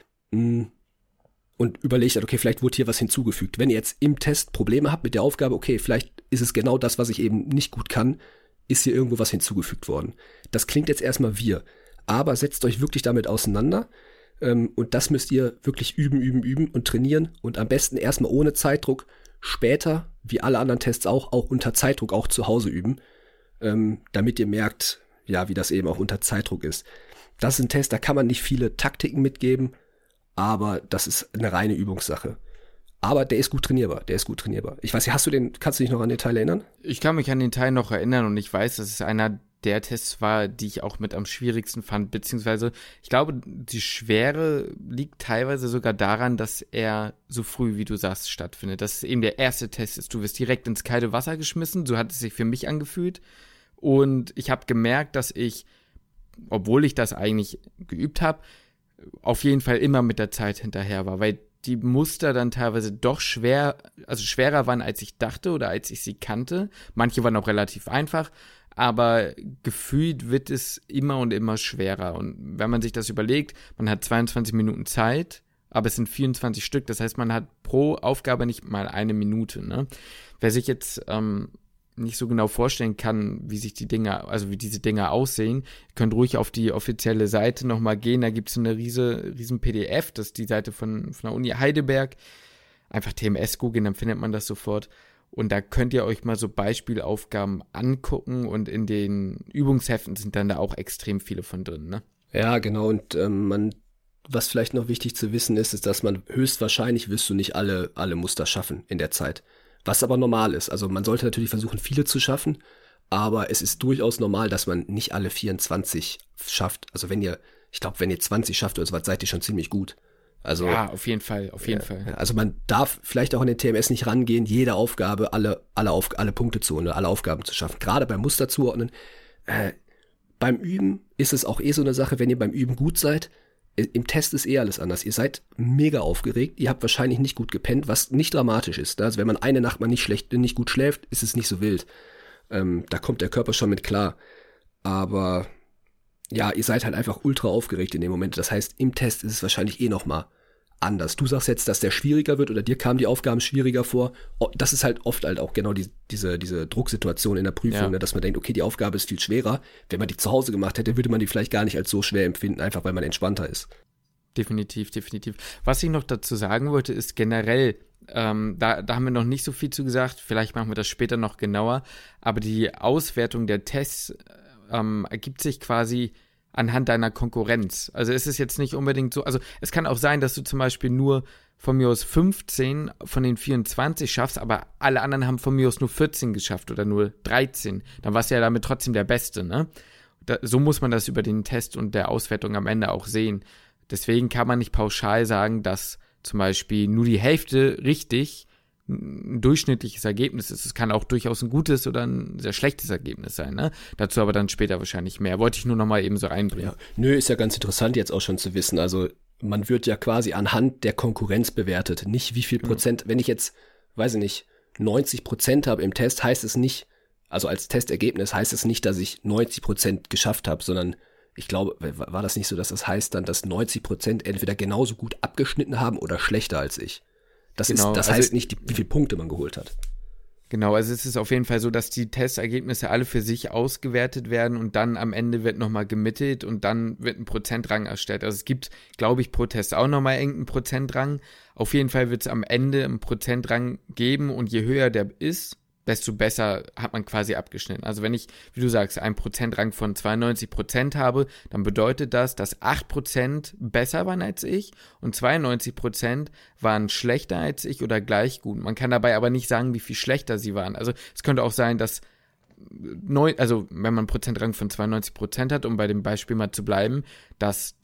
Und überlegt, okay, vielleicht wurde hier was hinzugefügt. Wenn ihr jetzt im Test Probleme habt mit der Aufgabe, okay, vielleicht ist es genau das, was ich eben nicht gut kann, ist hier irgendwo was hinzugefügt worden. Das klingt jetzt erstmal aber setzt euch wirklich damit auseinander und das müsst ihr wirklich üben und trainieren und am besten erstmal ohne Zeitdruck, später, wie alle anderen Tests auch unter Zeitdruck auch zu Hause üben, damit ihr merkt, ja, wie das eben auch unter Zeitdruck ist. Das ist ein Test, da kann man nicht viele Taktiken mitgeben, aber das ist eine reine Übungssache. Aber der ist gut trainierbar, Ich weiß nicht, kannst du dich noch an den Teil erinnern? Ich kann mich an den Teil noch erinnern und ich weiß, dass es einer der Tests war, die ich auch mit am schwierigsten fand, beziehungsweise ich glaube, die Schwere liegt teilweise sogar daran, dass er so früh, wie du sagst, stattfindet. Dass es eben der erste Test ist. Du wirst direkt ins kalte Wasser geschmissen, so hat es sich für mich angefühlt. Und ich habe gemerkt, dass ich, obwohl ich das eigentlich geübt habe, auf jeden Fall immer mit der Zeit hinterher war, weil die Muster dann teilweise doch schwerer waren, als ich dachte oder als ich sie kannte. Manche waren auch relativ einfach, aber gefühlt wird es immer und immer schwerer. Und wenn man sich das überlegt, man hat 22 Minuten Zeit, aber es sind 24 Stück, das heißt, man hat pro Aufgabe nicht mal 1 Minute. Ne? Wer sich jetzt nicht so genau vorstellen kann, wie diese Dinge aussehen, könnt ruhig auf die offizielle Seite nochmal gehen, da gibt es eine riesen PDF, das ist die Seite von der Uni Heidelberg, einfach TMS googeln, dann findet man das sofort und da könnt ihr euch mal so Beispielaufgaben angucken und in den Übungsheften sind dann da auch extrem viele von drin, ne? Ja, genau, und was vielleicht noch wichtig zu wissen ist, dass man höchstwahrscheinlich wirst du nicht alle Muster schaffen in der Zeit. Was aber normal ist. Also man sollte natürlich versuchen, viele zu schaffen, aber es ist durchaus normal, dass man nicht alle 24 schafft. Also wenn ihr 20 schafft oder so was, seid ihr schon ziemlich gut. Also, ja, auf jeden Fall. Also man darf vielleicht auch in den TMS nicht rangehen, jede Aufgabe, alle Punkte zu holen, alle Aufgaben zu schaffen. Gerade beim Muster zuordnen. Beim Üben ist es auch so eine Sache, wenn ihr beim Üben gut seid, im Test ist alles anders. Ihr seid mega aufgeregt, ihr habt wahrscheinlich nicht gut gepennt, was nicht dramatisch ist. Also wenn man eine Nacht mal nicht gut schläft, ist es nicht so wild. Da kommt der Körper schon mit klar. Aber ja, ihr seid halt einfach ultra aufgeregt in dem Moment. Das heißt, im Test ist es wahrscheinlich noch mal anders. Du sagst jetzt, dass der schwieriger wird oder dir kamen die Aufgaben schwieriger vor. Das ist halt oft halt auch genau diese Drucksituation in der Prüfung, ja. Ne, dass man denkt, okay, die Aufgabe ist viel schwerer. Wenn man die zu Hause gemacht hätte, würde man die vielleicht gar nicht als so schwer empfinden, einfach weil man entspannter ist. Definitiv. Was ich noch dazu sagen wollte, ist generell, da haben wir noch nicht so viel zu gesagt, vielleicht machen wir das später noch genauer, aber die Auswertung der Tests ergibt sich quasi anhand deiner Konkurrenz. Also es ist jetzt nicht unbedingt so, also es kann auch sein, dass du zum Beispiel nur von mir aus 15 von den 24 schaffst, aber alle anderen haben von mir aus nur 14 geschafft oder nur 13. Dann warst du ja damit trotzdem der Beste, ne? So muss man das über den Test und der Auswertung am Ende auch sehen. Deswegen kann man nicht pauschal sagen, dass zum Beispiel nur die Hälfte richtig ein durchschnittliches Ergebnis ist. Es kann auch durchaus ein gutes oder ein sehr schlechtes Ergebnis sein, ne? Dazu aber dann später wahrscheinlich mehr. Wollte ich nur noch mal eben so einbringen. Ja. Nö, ist ja ganz interessant jetzt auch schon zu wissen. Also man wird ja quasi anhand der Konkurrenz bewertet. Nicht wie viel Prozent, wenn ich jetzt, weiß ich nicht, 90% habe im Test, heißt es nicht, also als Testergebnis heißt es nicht, dass ich 90% geschafft habe, sondern ich glaube, war das nicht so, dass das heißt dann, dass 90% entweder genauso gut abgeschnitten haben oder schlechter als ich. Das heißt nicht, wie viele Punkte man geholt hat. Genau, also es ist auf jeden Fall so, dass die Testergebnisse alle für sich ausgewertet werden und dann am Ende wird nochmal gemittelt und dann wird ein Prozentrang erstellt. Also es gibt, glaube ich, pro Test auch nochmal irgendeinen Prozentrang. Auf jeden Fall wird es am Ende einen Prozentrang geben und je höher der ist, desto besser hat man quasi abgeschnitten. Also wenn ich, wie du sagst, einen Prozentrang von 92% habe, dann bedeutet das, dass 8% besser waren als ich und 92% waren schlechter als ich oder gleich gut. Man kann dabei aber nicht sagen, wie viel schlechter sie waren. Also es könnte auch sein, dass wenn man einen Prozentrang von 92% hat, um bei dem Beispiel mal zu bleiben, dass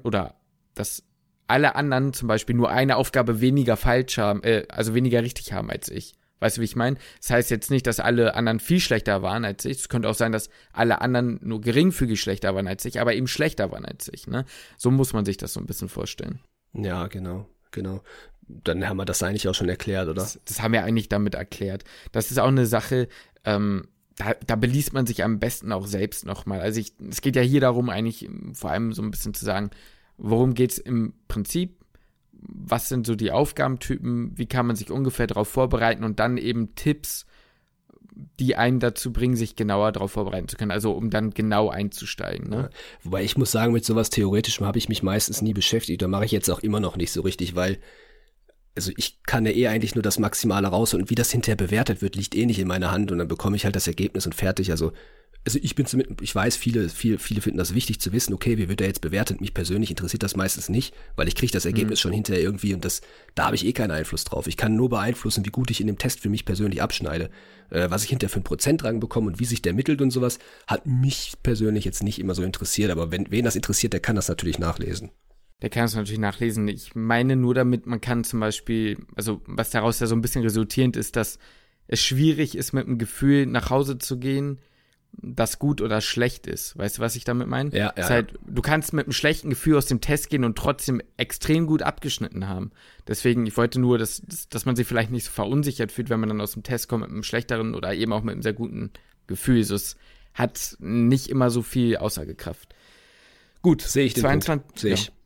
alle anderen zum Beispiel nur eine Aufgabe weniger falsch haben, also weniger richtig haben als ich. Weißt du, wie ich meine? Das heißt jetzt nicht, dass alle anderen viel schlechter waren als ich. Es könnte auch sein, dass alle anderen nur geringfügig schlechter waren als ich, aber eben schlechter waren als ich, ne? So muss man sich das so ein bisschen vorstellen. Ja, genau. Dann haben wir das eigentlich auch schon erklärt, oder? Das haben wir eigentlich damit erklärt. Das ist auch eine Sache, da beliest man sich am besten auch selbst nochmal. Also es geht ja hier darum, eigentlich vor allem so ein bisschen zu sagen, worum geht's im Prinzip? Was sind so die Aufgabentypen, wie kann man sich ungefähr darauf vorbereiten und dann eben Tipps, die einen dazu bringen, sich genauer darauf vorbereiten zu können, also um dann genau einzusteigen. Ne? Ja, wobei ich muss sagen, mit sowas Theoretischem habe ich mich meistens nie beschäftigt, da mache ich jetzt auch immer noch nicht so richtig, weil also ich kann ja eigentlich nur das Maximale raus und wie das hinterher bewertet wird, liegt nicht in meiner Hand und dann bekomme ich halt das Ergebnis und fertig, also ich weiß, viele finden das wichtig zu wissen, okay, wie wird der jetzt bewertet? Mich persönlich interessiert das meistens nicht, weil ich kriege das Ergebnis schon hinterher irgendwie und da habe ich keinen Einfluss drauf. Ich kann nur beeinflussen, wie gut ich in dem Test für mich persönlich abschneide. Was ich hinterher für einen Prozentrang bekomme und wie sich der mittelt und sowas, hat mich persönlich jetzt nicht immer so interessiert, aber wen das interessiert, der kann das natürlich nachlesen. Der kann es natürlich nachlesen. Ich meine nur damit, man kann zum Beispiel, also was daraus ja so ein bisschen resultierend ist, dass es schwierig ist, mit einem Gefühl nach Hause zu gehen, das gut oder schlecht ist. Weißt du, was ich damit meine? Ja. Du kannst mit einem schlechten Gefühl aus dem Test gehen und trotzdem extrem gut abgeschnitten haben. Deswegen, ich wollte nur, dass man sich vielleicht nicht so verunsichert fühlt, wenn man dann aus dem Test kommt mit einem schlechteren oder eben auch mit einem sehr guten Gefühl. Also es hat nicht immer so viel Aussagekraft. Gut, sehe ich den 22, Sehe ich.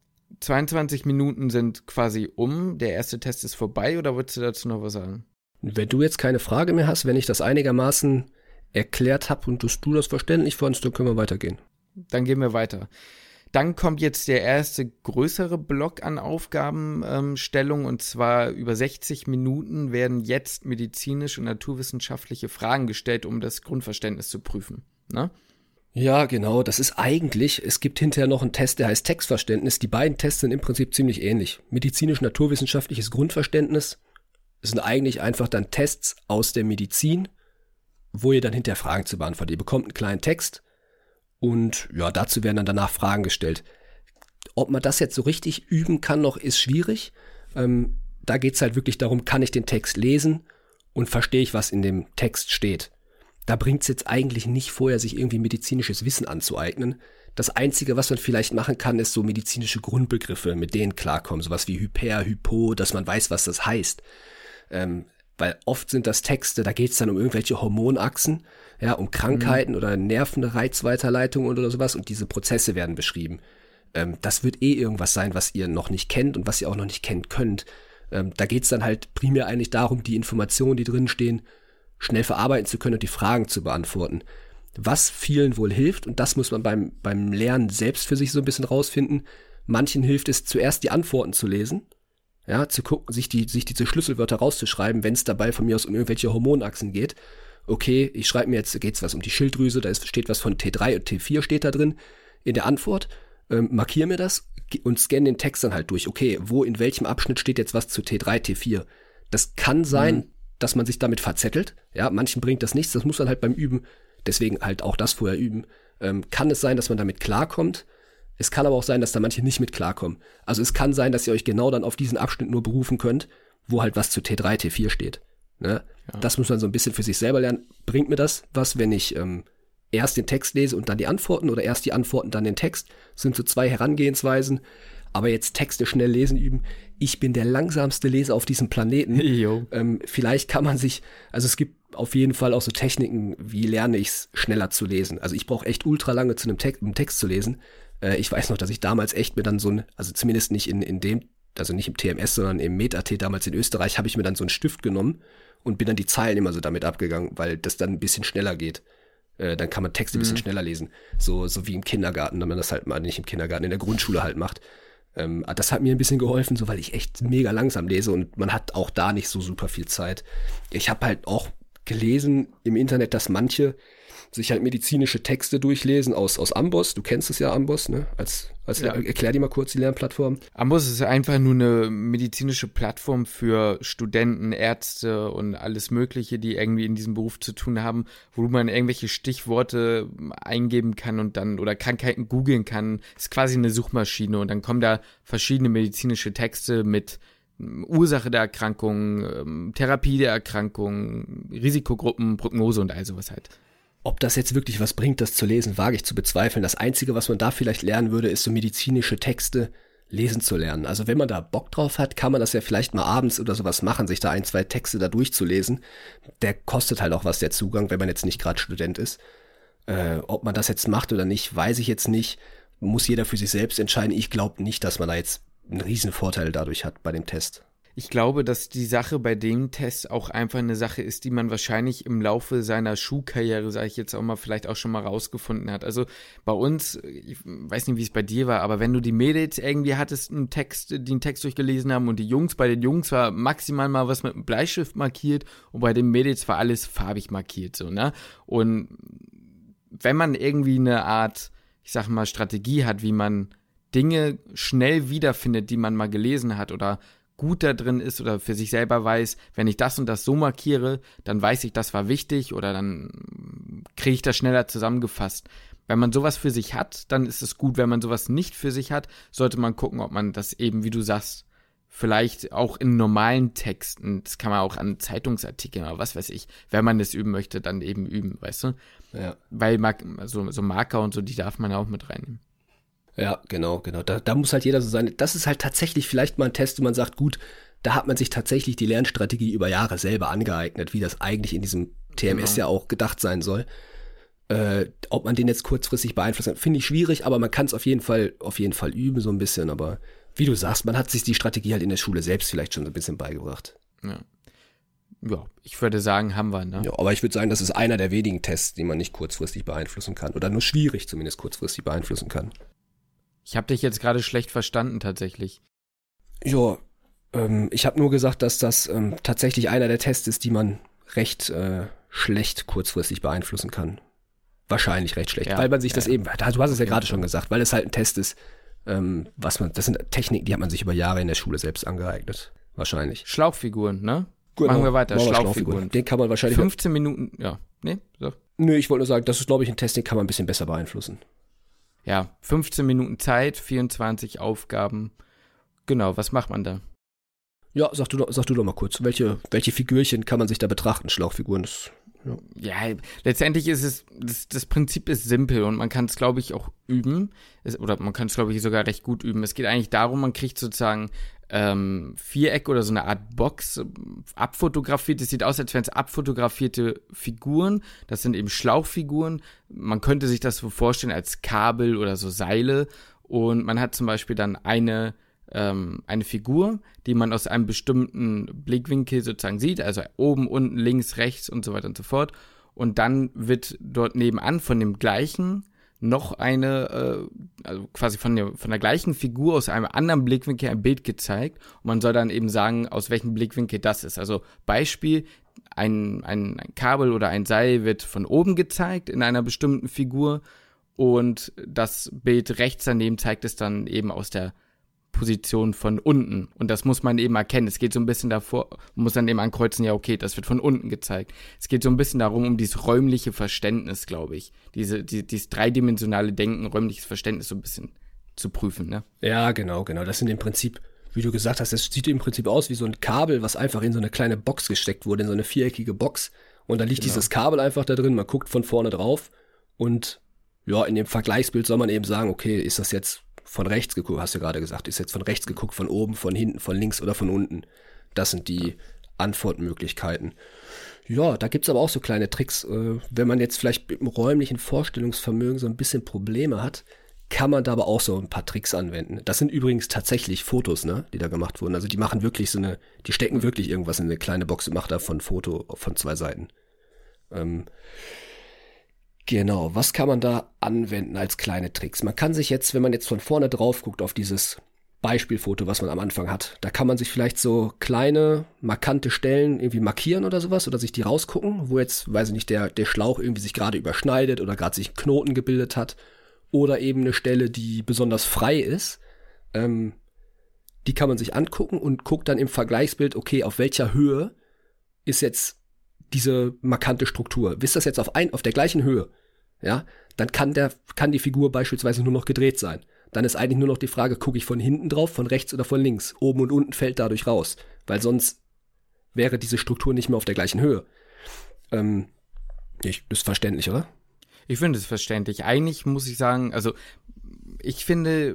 22 Minuten sind quasi der erste Test ist vorbei oder wolltest du dazu noch was sagen? Wenn du jetzt keine Frage mehr hast, wenn ich das einigermaßen erklärt habe und du das verständlich fandst, dann können wir weitergehen. Dann gehen wir weiter. Dann kommt jetzt der erste größere Block an Aufgabenstellung und zwar über 60 Minuten werden jetzt medizinische und naturwissenschaftliche Fragen gestellt, um das Grundverständnis zu prüfen. Ne? Ja, genau. Das ist eigentlich, es gibt hinterher noch einen Test, der heißt Textverständnis. Die beiden Tests sind im Prinzip ziemlich ähnlich. Medizinisch-naturwissenschaftliches Grundverständnis sind eigentlich einfach dann Tests aus der Medizin, wo ihr dann hinterher Fragen zu beantworten. Ihr bekommt einen kleinen Text und ja, dazu werden dann danach Fragen gestellt. Ob man das jetzt so richtig üben kann noch, ist schwierig. Da geht es halt wirklich darum, kann ich den Text lesen und verstehe ich, was in dem Text steht. Da bringt es jetzt eigentlich nicht vorher, sich irgendwie medizinisches Wissen anzueignen. Das Einzige, was man vielleicht machen kann, ist so medizinische Grundbegriffe, mit denen klarkommen. Sowas wie Hyper, Hypo, dass man weiß, was das heißt. Weil oft sind das Texte, da geht es dann um irgendwelche Hormonachsen, ja, um Krankheiten oder Nervenreizweiterleitungen oder sowas und diese Prozesse werden beschrieben. Das wird irgendwas sein, was ihr noch nicht kennt und was ihr auch noch nicht kennen könnt. Da geht es dann halt primär eigentlich darum, die Informationen, die drin stehen, schnell verarbeiten zu können und die Fragen zu beantworten. Was vielen wohl hilft, und das muss man beim Lernen selbst für sich so ein bisschen rausfinden, manchen hilft es, zuerst die Antworten zu lesen, ja, zu gucken, sich diese Schlüsselwörter rauszuschreiben, wenn es dabei von mir aus um irgendwelche Hormonachsen geht. Okay, ich schreibe mir jetzt, geht's was um die Schilddrüse, steht was von T3 und T4 steht da drin in der Antwort, markiere mir das und scanne den Text dann halt durch. Okay, in welchem Abschnitt steht jetzt was zu T3, T4? Das kann sein, dass man sich damit verzettelt. Ja, manchen bringt das nichts, das muss man halt beim Üben, deswegen halt auch das vorher üben. Kann es sein, dass man damit klarkommt? Es kann aber auch sein, dass da manche nicht mit klarkommen. Also es kann sein, dass ihr euch genau dann auf diesen Abschnitt nur berufen könnt, wo halt was zu T3, T4 steht. Ne? Ja. Das muss man so ein bisschen für sich selber lernen. Bringt mir das was, wenn ich erst den Text lese und dann die Antworten oder erst die Antworten, dann den Text? Das sind so 2 Herangehensweisen. Aber jetzt Texte schnell lesen üben. Ich bin der langsamste Leser auf diesem Planeten. Vielleicht kann man sich, also es gibt auf jeden Fall auch so Techniken, wie lerne ich es schneller zu lesen. Also ich brauche echt ultra lange zu einem Text zu lesen. Ich weiß noch, dass ich damals echt mir dann so ein, also zumindest nicht in dem, also nicht im TMS, sondern im Met.at damals in Österreich, habe ich mir dann so einen Stift genommen und bin dann die Zeilen immer so damit abgegangen, weil das dann ein bisschen schneller geht. Dann kann man Texte ein bisschen schneller lesen. So wie im Kindergarten, wenn man das halt mal nicht im Kindergarten, in der Grundschule halt macht. Das hat mir ein bisschen geholfen, so weil ich echt mega langsam lese und man hat auch da nicht so super viel Zeit. Ich habe halt auch gelesen im Internet, dass manche sich halt medizinische Texte durchlesen aus Amboss. Du kennst es ja, Amboss, ne? Erklär dir mal kurz die Lernplattform. Amboss ist einfach nur eine medizinische Plattform für Studenten, Ärzte und alles Mögliche, die irgendwie in diesem Beruf zu tun haben, wo man irgendwelche Stichworte eingeben kann und dann oder Krankheiten googeln kann. Ist quasi eine Suchmaschine und dann kommen da verschiedene medizinische Texte mit Ursache der Erkrankung, Therapie der Erkrankung, Risikogruppen, Prognose und all sowas halt. Ob das jetzt wirklich was bringt, das zu lesen, wage ich zu bezweifeln. Das Einzige, was man da vielleicht lernen würde, ist so medizinische Texte lesen zu lernen. Also wenn man da Bock drauf hat, kann man das ja vielleicht mal abends oder sowas machen, sich da 1, 2 Texte da durchzulesen. Der kostet halt auch was, der Zugang, wenn man jetzt nicht gerade Student ist. Ob man das jetzt macht oder nicht, weiß ich jetzt nicht. Muss jeder für sich selbst entscheiden. Ich glaube nicht, dass man da jetzt einen riesen Vorteil dadurch hat bei dem Test. Ich glaube, dass die Sache bei dem Test auch einfach eine Sache ist, die man wahrscheinlich im Laufe seiner Schulkarriere, sage ich jetzt auch mal, vielleicht auch schon mal rausgefunden hat. Also bei uns, ich weiß nicht, wie es bei dir war, aber wenn du die Mädels irgendwie hattest, die einen Text durchgelesen haben und die Jungs, bei den Jungs war maximal mal was mit einem Bleistift markiert und bei den Mädels war alles farbig markiert, so, ne? Und wenn man irgendwie eine Art, ich sag mal, Strategie hat, wie man Dinge schnell wiederfindet, die man mal gelesen hat oder gut da drin ist oder für sich selber weiß, wenn ich das und das so markiere, dann weiß ich, das war wichtig oder dann kriege ich das schneller zusammengefasst. Wenn man sowas für sich hat, dann ist es gut. Wenn man sowas nicht für sich hat, sollte man gucken, ob man das eben, wie du sagst, vielleicht auch in normalen Texten, das kann man auch an Zeitungsartikeln oder was weiß ich, wenn man das üben möchte, dann eben üben, weißt du? Ja. Weil so Marker und so, die darf man auch mit reinnehmen. Ja, genau. Da muss halt jeder so sein. Das ist halt tatsächlich vielleicht mal ein Test, wo man sagt, gut, da hat man sich tatsächlich die Lernstrategie über Jahre selber angeeignet, wie das eigentlich in diesem TMS ja auch gedacht sein soll. Ob man den jetzt kurzfristig beeinflussen kann, finde ich schwierig, aber man kann es auf jeden Fall üben, so ein bisschen. Aber wie du sagst, man hat sich die Strategie halt in der Schule selbst vielleicht schon so ein bisschen beigebracht. Ja, ich würde sagen, haben wir, ne? Ja, aber ich würde sagen, das ist einer der wenigen Tests, die man nicht kurzfristig beeinflussen kann. Oder nur schwierig zumindest kurzfristig beeinflussen kann. Ich habe dich jetzt gerade schlecht verstanden, tatsächlich. Ja, ich habe nur gesagt, dass das tatsächlich einer der Tests ist, die man recht schlecht kurzfristig beeinflussen kann. Wahrscheinlich recht schlecht, weil man sich das eben, du hast es ja gerade schon gesagt, weil es halt ein Test ist, das sind Techniken, die hat man sich über Jahre in der Schule selbst angeeignet. Wahrscheinlich. Schlauchfiguren, ne? Genau. Machen wir weiter. Schlauchfiguren. Den kann man wahrscheinlich. 15 Minuten, ja. Nee, so. Nö, ich wollte nur sagen, das ist, glaube ich, ein Test, den kann man ein bisschen besser beeinflussen. Ja, 15 Minuten Zeit, 24 Aufgaben. Genau, was macht man da? Ja, sag du doch mal kurz, welche Figürchen kann man sich da betrachten, Schlauchfiguren? Ja, letztendlich ist es, das Prinzip ist simpel und man kann es, glaube ich, auch üben. Oder man kann es, glaube ich, sogar recht gut üben. Es geht eigentlich darum, man kriegt sozusagen Viereck oder so eine Art Box abfotografiert. Es sieht aus, als wären es abfotografierte Figuren. Das sind eben Schlauchfiguren. Man könnte sich das so vorstellen als Kabel oder so Seile. Und man hat zum Beispiel dann eine Figur, die man aus einem bestimmten Blickwinkel sozusagen sieht, also oben, unten, links, rechts und so weiter und so fort. Und dann wird dort nebenan von dem gleichen noch eine, also quasi von der gleichen Figur aus einem anderen Blickwinkel ein Bild gezeigt. Und man soll dann eben sagen, aus welchem Blickwinkel das ist. Also Beispiel, ein Kabel oder ein Seil wird von oben gezeigt in einer bestimmten Figur und das Bild rechts daneben zeigt es dann eben aus der Position von unten. Und das muss man eben erkennen. Es geht so ein bisschen davor, man muss dann eben ankreuzen, ja okay, das wird von unten gezeigt. Es geht so ein bisschen darum, um dieses räumliche Verständnis, glaube ich. Dieses dreidimensionale Denken, räumliches Verständnis so ein bisschen zu prüfen, ne? Ja, genau. Das sind im Prinzip, wie du gesagt hast, das sieht im Prinzip aus wie so ein Kabel, was einfach in so eine kleine Box gesteckt wurde, in so eine viereckige Box. Und da liegt dieses Kabel einfach da drin, man guckt von vorne drauf und ja, in dem Vergleichsbild soll man eben sagen, okay, ist das jetzt von rechts geguckt, hast du gerade gesagt, ist jetzt von rechts geguckt, von oben, von hinten, von links oder von unten. Das sind die Antwortmöglichkeiten. Ja, da gibt's aber auch so kleine Tricks. Wenn man jetzt vielleicht mit dem räumlichen Vorstellungsvermögen so ein bisschen Probleme hat, kann man da aber auch so ein paar Tricks anwenden. Das sind übrigens tatsächlich Fotos, ne, die da gemacht wurden. Also die machen wirklich die stecken wirklich irgendwas in eine kleine Box und machen davon ein Foto von 2 Seiten. Genau, was kann man da anwenden als kleine Tricks? Man kann sich jetzt, wenn man jetzt von vorne drauf guckt auf dieses Beispielfoto, was man am Anfang hat, da kann man sich vielleicht so kleine, markante Stellen irgendwie markieren oder sowas oder sich die rausgucken, wo jetzt, weiß ich nicht, der Schlauch irgendwie sich gerade überschneidet oder gerade sich ein Knoten gebildet hat oder eben eine Stelle, die besonders frei ist. Die kann man sich angucken und guckt dann im Vergleichsbild, okay, auf welcher Höhe ist jetzt diese markante Struktur. Ist das jetzt auf der gleichen Höhe? Ja, dann kann die Figur beispielsweise nur noch gedreht sein. Dann ist eigentlich nur noch die Frage, gucke ich von hinten drauf, von rechts oder von links? Oben und unten fällt dadurch raus, weil sonst wäre diese Struktur nicht mehr auf der gleichen Höhe. Ist verständlich, oder? Ich finde es verständlich. Eigentlich muss ich sagen, also ich finde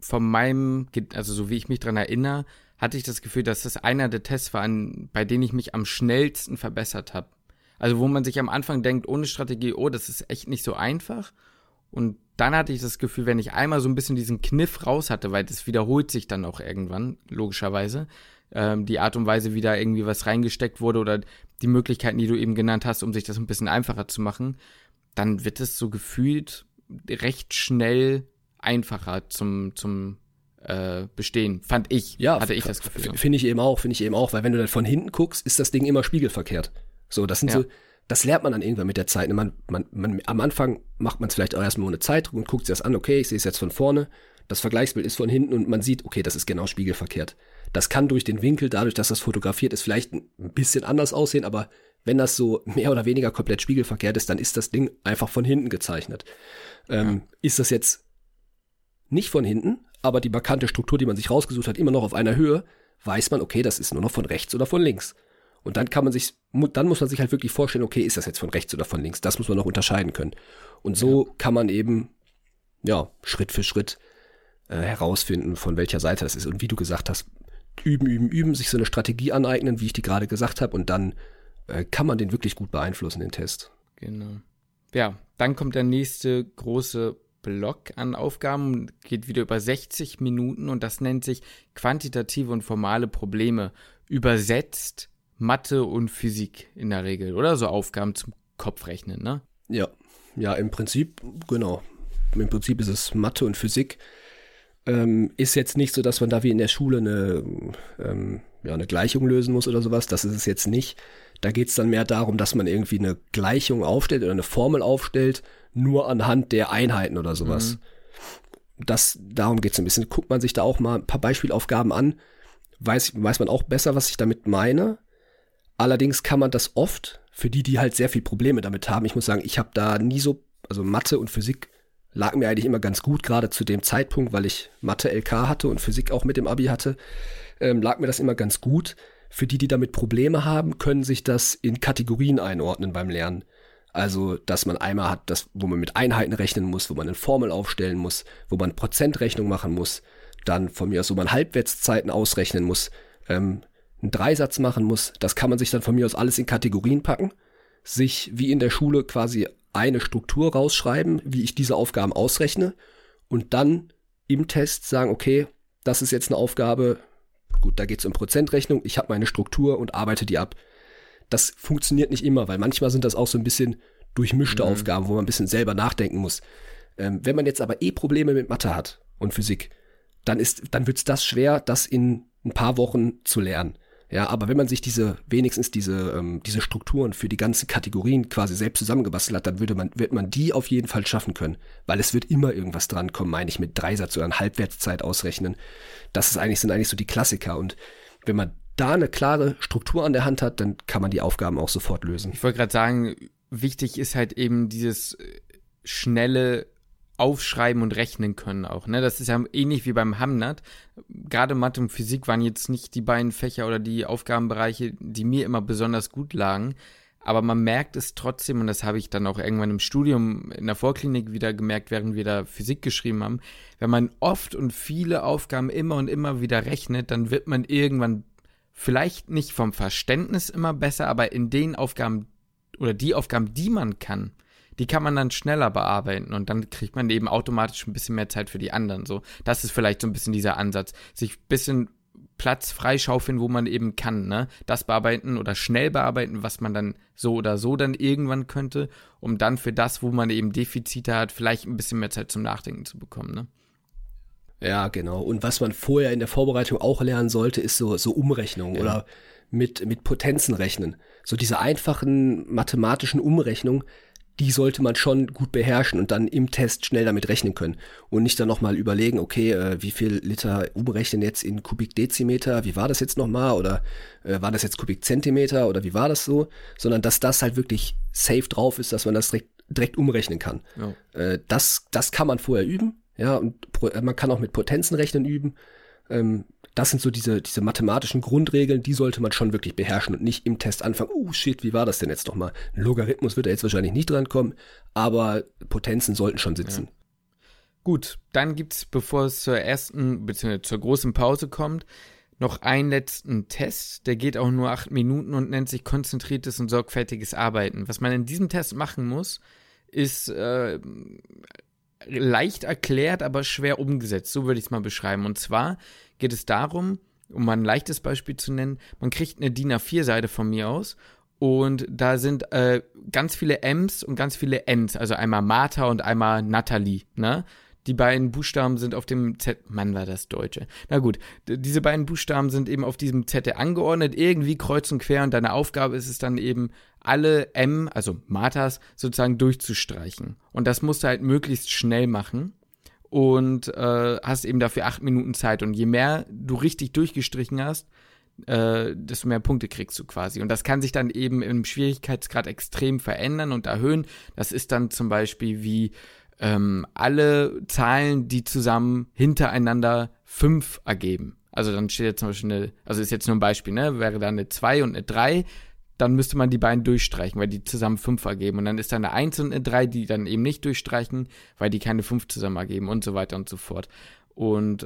also so wie ich mich dran erinnere, hatte ich das Gefühl, dass das einer der Tests war, bei denen ich mich am schnellsten verbessert habe. Also wo man sich am Anfang denkt, ohne Strategie, oh, das ist echt nicht so einfach. Und dann hatte ich das Gefühl, wenn ich einmal so ein bisschen diesen Kniff raus hatte, weil das wiederholt sich dann auch irgendwann, logischerweise, die Art und Weise, wie da irgendwie was reingesteckt wurde oder die Möglichkeiten, die du eben genannt hast, um sich das ein bisschen einfacher zu machen, dann wird es so gefühlt recht schnell einfacher zum Bestehen, fand ich, ja, hatte ich das Gefühl. Finde ich eben auch, weil wenn du dann von hinten guckst, ist das Ding immer spiegelverkehrt. So, das sind das lernt man dann irgendwann mit der Zeit. Man, am Anfang macht man es vielleicht auch erstmal ohne Zeitdruck und guckt sich das an, okay, ich sehe es jetzt von vorne, das Vergleichsbild ist von hinten und man sieht, okay, das ist genau spiegelverkehrt. Das kann durch den Winkel, dadurch, dass das fotografiert ist, vielleicht ein bisschen anders aussehen, aber wenn das so mehr oder weniger komplett spiegelverkehrt ist, dann ist das Ding einfach von hinten gezeichnet. Ist das jetzt nicht von hinten, aber die markante Struktur, die man sich rausgesucht hat, immer noch auf einer Höhe, weiß man, okay, das ist nur noch von rechts oder von links. Und dann dann muss man sich halt wirklich vorstellen, okay, ist das jetzt von rechts oder von links? Das muss man noch unterscheiden können. Und so kann man eben, ja, Schritt für Schritt herausfinden, von welcher Seite das ist. Und wie du gesagt hast, üben, sich so eine Strategie aneignen, wie ich die gerade gesagt habe, und dann kann man den wirklich gut beeinflussen, den Test. Genau. Ja, dann kommt der nächste große Block an Aufgaben, geht wieder über 60 Minuten und das nennt sich quantitative und formale Probleme. Übersetzt Mathe und Physik in der Regel, oder? So Aufgaben zum Kopfrechnen, ne? Ja, im Prinzip, genau. Im Prinzip ist es Mathe und Physik. Ist jetzt nicht so, dass man da wie in der Schule eine Gleichung lösen muss oder sowas. Das ist es jetzt nicht. Da geht es dann mehr darum, dass man irgendwie eine Gleichung aufstellt oder eine Formel aufstellt, nur anhand der Einheiten oder sowas. Darum geht es ein bisschen. Guckt man sich da auch mal ein paar Beispielaufgaben an, weiß man auch besser, was ich damit meine. Allerdings kann man das oft, für die halt sehr viel Probleme damit haben, ich muss sagen, ich habe da nie so, also Mathe und Physik lag mir eigentlich immer ganz gut, gerade zu dem Zeitpunkt, weil ich Mathe LK hatte und Physik auch mit dem Abi hatte, lag mir das immer ganz gut. Für die damit Probleme haben, können sich das in Kategorien einordnen beim Lernen. Also, dass man einmal hat, wo man mit Einheiten rechnen muss, wo man eine Formel aufstellen muss, wo man Prozentrechnung machen muss, dann von mir aus, wo man Halbwertszeiten ausrechnen muss, einen Dreisatz machen muss. Das kann man sich dann von mir aus alles in Kategorien packen, sich wie in der Schule quasi eine Struktur rausschreiben, wie ich diese Aufgaben ausrechne und dann im Test sagen, okay, das ist jetzt eine Aufgabe, gut, da geht es um Prozentrechnung, ich habe meine Struktur und arbeite die ab. Das funktioniert nicht immer, weil manchmal sind das auch so ein bisschen durchmischte Aufgaben, wo man ein bisschen selber nachdenken muss. Wenn man jetzt aber Probleme mit Mathe hat und Physik, dann wird es das schwer, das in ein paar Wochen zu lernen. Ja, aber wenn man sich wenigstens diese Strukturen für die ganzen Kategorien quasi selbst zusammengebastelt hat, dann wird man die auf jeden Fall schaffen können. Weil es wird immer irgendwas drankommen, meine ich, mit Dreisatz oder eine Halbwertszeit ausrechnen. Sind eigentlich so die Klassiker. Und wenn man da eine klare Struktur an der Hand hat, dann kann man die Aufgaben auch sofort lösen. Ich wollte gerade sagen, wichtig ist halt eben dieses schnelle aufschreiben und rechnen können auch, ne? Das ist ja ähnlich wie beim Hamnat. Gerade Mathe und Physik waren jetzt nicht die beiden Fächer oder die Aufgabenbereiche, die mir immer besonders gut lagen. Aber man merkt es trotzdem, und das habe ich dann auch irgendwann im Studium in der Vorklinik wieder gemerkt, während wir da Physik geschrieben haben, wenn man oft und viele Aufgaben immer und immer wieder rechnet, dann wird man irgendwann vielleicht nicht vom Verständnis immer besser, aber in den Aufgaben oder die Aufgaben, die man kann, die kann man dann schneller bearbeiten und dann kriegt man eben automatisch ein bisschen mehr Zeit für die anderen. So, das ist vielleicht so ein bisschen dieser Ansatz, sich ein bisschen Platz freischaufeln, wo man eben kann, ne? Das bearbeiten oder schnell bearbeiten, was man dann so oder so dann irgendwann könnte, um dann für das, wo man eben Defizite hat, vielleicht ein bisschen mehr Zeit zum Nachdenken zu bekommen, ne? Ja, genau. Und was man vorher in der Vorbereitung auch lernen sollte, ist so Umrechnungen oder mit Potenzen rechnen. So diese einfachen mathematischen Umrechnungen, die sollte man schon gut beherrschen und dann im Test schnell damit rechnen können. Und nicht dann nochmal überlegen, okay, wie viel Liter umrechnen jetzt in Kubikdezimeter, wie war das jetzt nochmal? Oder war das jetzt Kubikzentimeter oder wie war das so? Sondern dass das halt wirklich safe drauf ist, dass man das direkt umrechnen kann. Ja. Das kann man vorher üben, ja, und man kann auch mit Potenzen rechnen üben. Das sind so diese mathematischen Grundregeln, die sollte man schon wirklich beherrschen und nicht im Test anfangen, shit, wie war das denn jetzt nochmal? Ein Logarithmus wird da jetzt wahrscheinlich nicht dran kommen, aber Potenzen sollten schon sitzen. Ja. Gut, dann gibt's, bevor es zur ersten, beziehungsweise zur großen Pause kommt, noch einen letzten Test, der geht auch nur 8 Minuten und nennt sich konzentriertes und sorgfältiges Arbeiten. Was man in diesem Test machen muss, ist leicht erklärt, aber schwer umgesetzt. So würde ich es mal beschreiben. Und zwar geht es darum, um mal ein leichtes Beispiel zu nennen, man kriegt eine DIN A4-Seite von mir aus und da sind ganz viele M's und ganz viele N's, also einmal Martha und einmal Natalie, ne? Die beiden Buchstaben sind auf dem Zettel, Mann, war das Deutsche. Na gut, diese beiden Buchstaben sind eben auf diesem Zettel angeordnet, irgendwie kreuz und quer und deine Aufgabe ist es dann eben, alle M, also Marthas, sozusagen durchzustreichen. Und das musst du halt möglichst schnell machen und hast eben dafür 8 Minuten Zeit. Und je mehr du richtig durchgestrichen hast, desto mehr Punkte kriegst du quasi. Und das kann sich dann eben im Schwierigkeitsgrad extrem verändern und erhöhen. Das ist dann zum Beispiel wie alle Zahlen, die zusammen hintereinander 5 ergeben. Also dann steht jetzt zum Beispiel also ist jetzt nur ein Beispiel, ne? Wäre da eine 2 und eine 3, dann müsste man die beiden durchstreichen, weil die zusammen 5 ergeben. Und dann ist da eine 1 und eine 3, die dann eben nicht durchstreichen, weil die keine 5 zusammen ergeben und so weiter und so fort. Und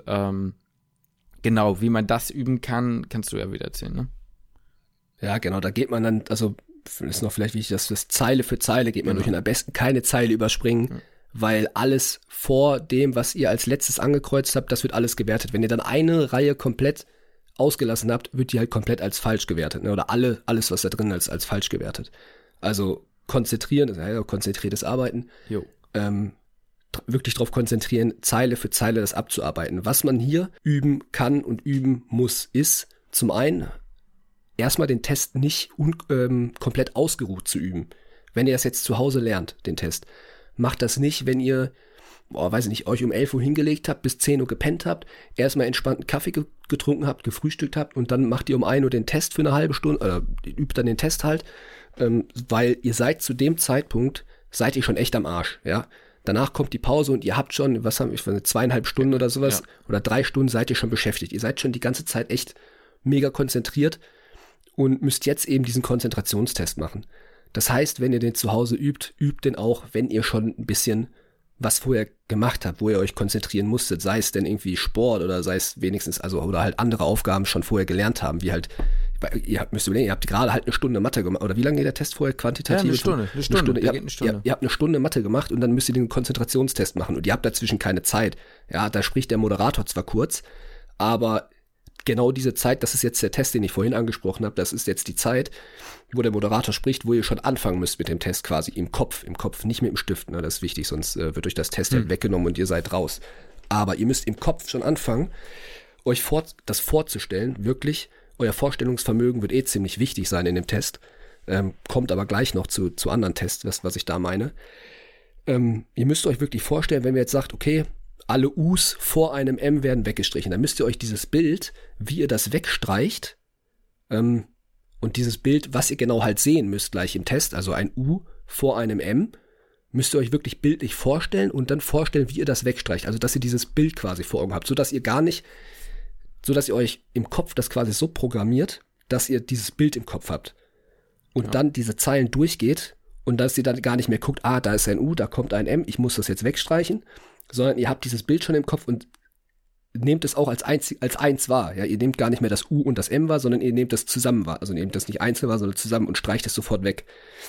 genau, wie man das üben kann, kannst du ja wieder erzählen, ne? Ja, genau, da geht man dann, also ist noch vielleicht wichtig, dass das Zeile für Zeile geht man durch und am besten keine Zeile überspringen, weil alles vor dem, was ihr als letztes angekreuzt habt, das wird alles gewertet. Wenn ihr dann eine Reihe komplett ausgelassen habt, wird die halt komplett als falsch gewertet, ne? Oder alles, was da drin ist, als falsch gewertet. Also konzentrieren, das heißt ja konzentriertes Arbeiten, wirklich darauf konzentrieren, Zeile für Zeile das abzuarbeiten. Was man hier üben kann und üben muss, ist zum einen erstmal den Test nicht komplett ausgeruht zu üben. Wenn ihr das jetzt zu Hause lernt, den Test, macht das nicht, wenn ihr, euch um 11 Uhr hingelegt habt, bis 10 Uhr gepennt habt, erstmal entspannt einen Kaffee getrunken habt, gefrühstückt habt und dann macht ihr um 1 Uhr den Test für eine halbe Stunde, oder übt dann den Test halt, weil ihr seid zu dem Zeitpunkt, seid ihr schon echt am Arsch, ja. Danach kommt die Pause und ihr habt schon, 2,5 Stunden oder sowas, oder 3 Stunden seid ihr schon beschäftigt. Ihr seid schon die ganze Zeit echt mega konzentriert und müsst jetzt eben diesen Konzentrationstest machen. Das heißt, wenn ihr den zu Hause übt den auch, wenn ihr schon ein bisschen was vorher gemacht habt, wo ihr euch konzentrieren musstet, sei es denn irgendwie Sport oder sei es wenigstens, oder halt andere Aufgaben schon vorher gelernt haben, wie halt, müsst überlegen, ihr habt gerade halt eine Stunde Mathe gemacht, oder wie lange geht der Test vorher quantitativ? Ja, eine Stunde. Ihr habt eine Stunde Mathe gemacht und dann müsst ihr den Konzentrationstest machen und ihr habt dazwischen keine Zeit. Ja, da spricht der Moderator zwar kurz, aber genau diese Zeit, das ist jetzt der Test, den ich vorhin angesprochen habe, das ist jetzt die Zeit, wo der Moderator spricht, wo ihr schon anfangen müsst mit dem Test quasi im Kopf, nicht mit dem Stift, ne, das ist wichtig, sonst wird euch das Testheft weggenommen und ihr seid raus. Aber ihr müsst im Kopf schon anfangen, euch das vorzustellen, wirklich, euer Vorstellungsvermögen wird ziemlich wichtig sein in dem Test, kommt aber gleich noch zu anderen Tests, was ich da meine. Ihr müsst euch wirklich vorstellen, wenn wir jetzt sagt, okay, alle U's vor einem M werden weggestrichen. Dann müsst ihr euch dieses Bild, wie ihr das wegstreicht, und dieses Bild, was ihr genau halt sehen müsst gleich im Test, also ein U vor einem M, müsst ihr euch wirklich bildlich vorstellen und dann vorstellen, wie ihr das wegstreicht. Also, dass ihr dieses Bild quasi vor Augen habt, sodass ihr euch im Kopf das quasi so programmiert, dass ihr dieses Bild im Kopf habt. Und dann diese Zeilen durchgeht und dass ihr dann gar nicht mehr guckt, da ist ein U, da kommt ein M, ich muss das jetzt wegstreichen, sondern ihr habt dieses Bild schon im Kopf und nehmt es auch als eins wahr. Ja, ihr nehmt gar nicht mehr das U und das M wahr, sondern ihr nehmt das zusammen wahr. Also ihr nehmt das nicht einzeln wahr, sondern zusammen und streicht es sofort weg.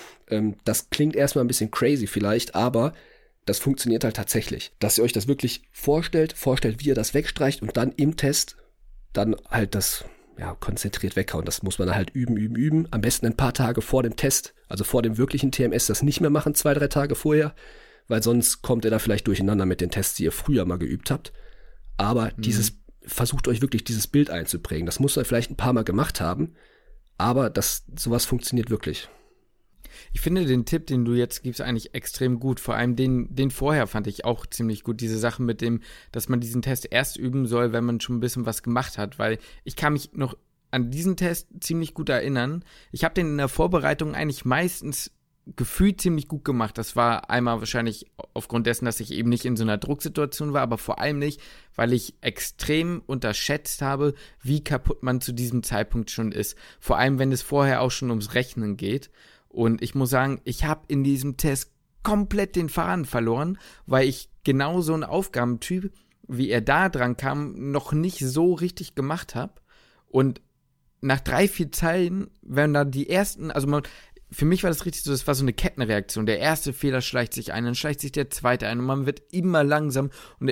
Das klingt erstmal ein bisschen crazy vielleicht, aber das funktioniert halt tatsächlich. Dass ihr euch das wirklich vorstellt, wie ihr das wegstreicht und dann im Test dann halt das konzentriert weghauen. Das muss man halt üben. Am besten ein paar Tage vor dem Test, also vor dem wirklichen TMS, das nicht mehr machen, 2-3 Tage vorher, weil sonst kommt ihr da vielleicht durcheinander mit den Tests, die ihr früher mal geübt habt. Aber versucht euch wirklich dieses Bild einzuprägen. Das muss ihr vielleicht ein paar Mal gemacht haben, aber sowas funktioniert wirklich. Ich finde den Tipp, den du jetzt gibst, eigentlich extrem gut. Vor allem den vorher fand ich auch ziemlich gut. Diese Sache mit dem, dass man diesen Test erst üben soll, wenn man schon ein bisschen was gemacht hat. Weil ich kann mich noch an diesen Test ziemlich gut erinnern. Ich habe den in der Vorbereitung eigentlich meistens gefühlt ziemlich gut gemacht. Das war einmal wahrscheinlich aufgrund dessen, dass ich eben nicht in so einer Drucksituation war, aber vor allem nicht, weil ich extrem unterschätzt habe, wie kaputt man zu diesem Zeitpunkt schon ist. Vor allem, wenn es vorher auch schon ums Rechnen geht. Und ich muss sagen, ich habe in diesem Test komplett den Faden verloren, weil ich genau so einen Aufgabentyp, wie er da dran kam, noch nicht so richtig gemacht habe. Und nach 3-4 Zeilen, wenn da die ersten, für mich war das richtig so, das war so eine Kettenreaktion. Der erste Fehler schleicht sich ein, dann schleicht sich der zweite ein und man wird immer langsamer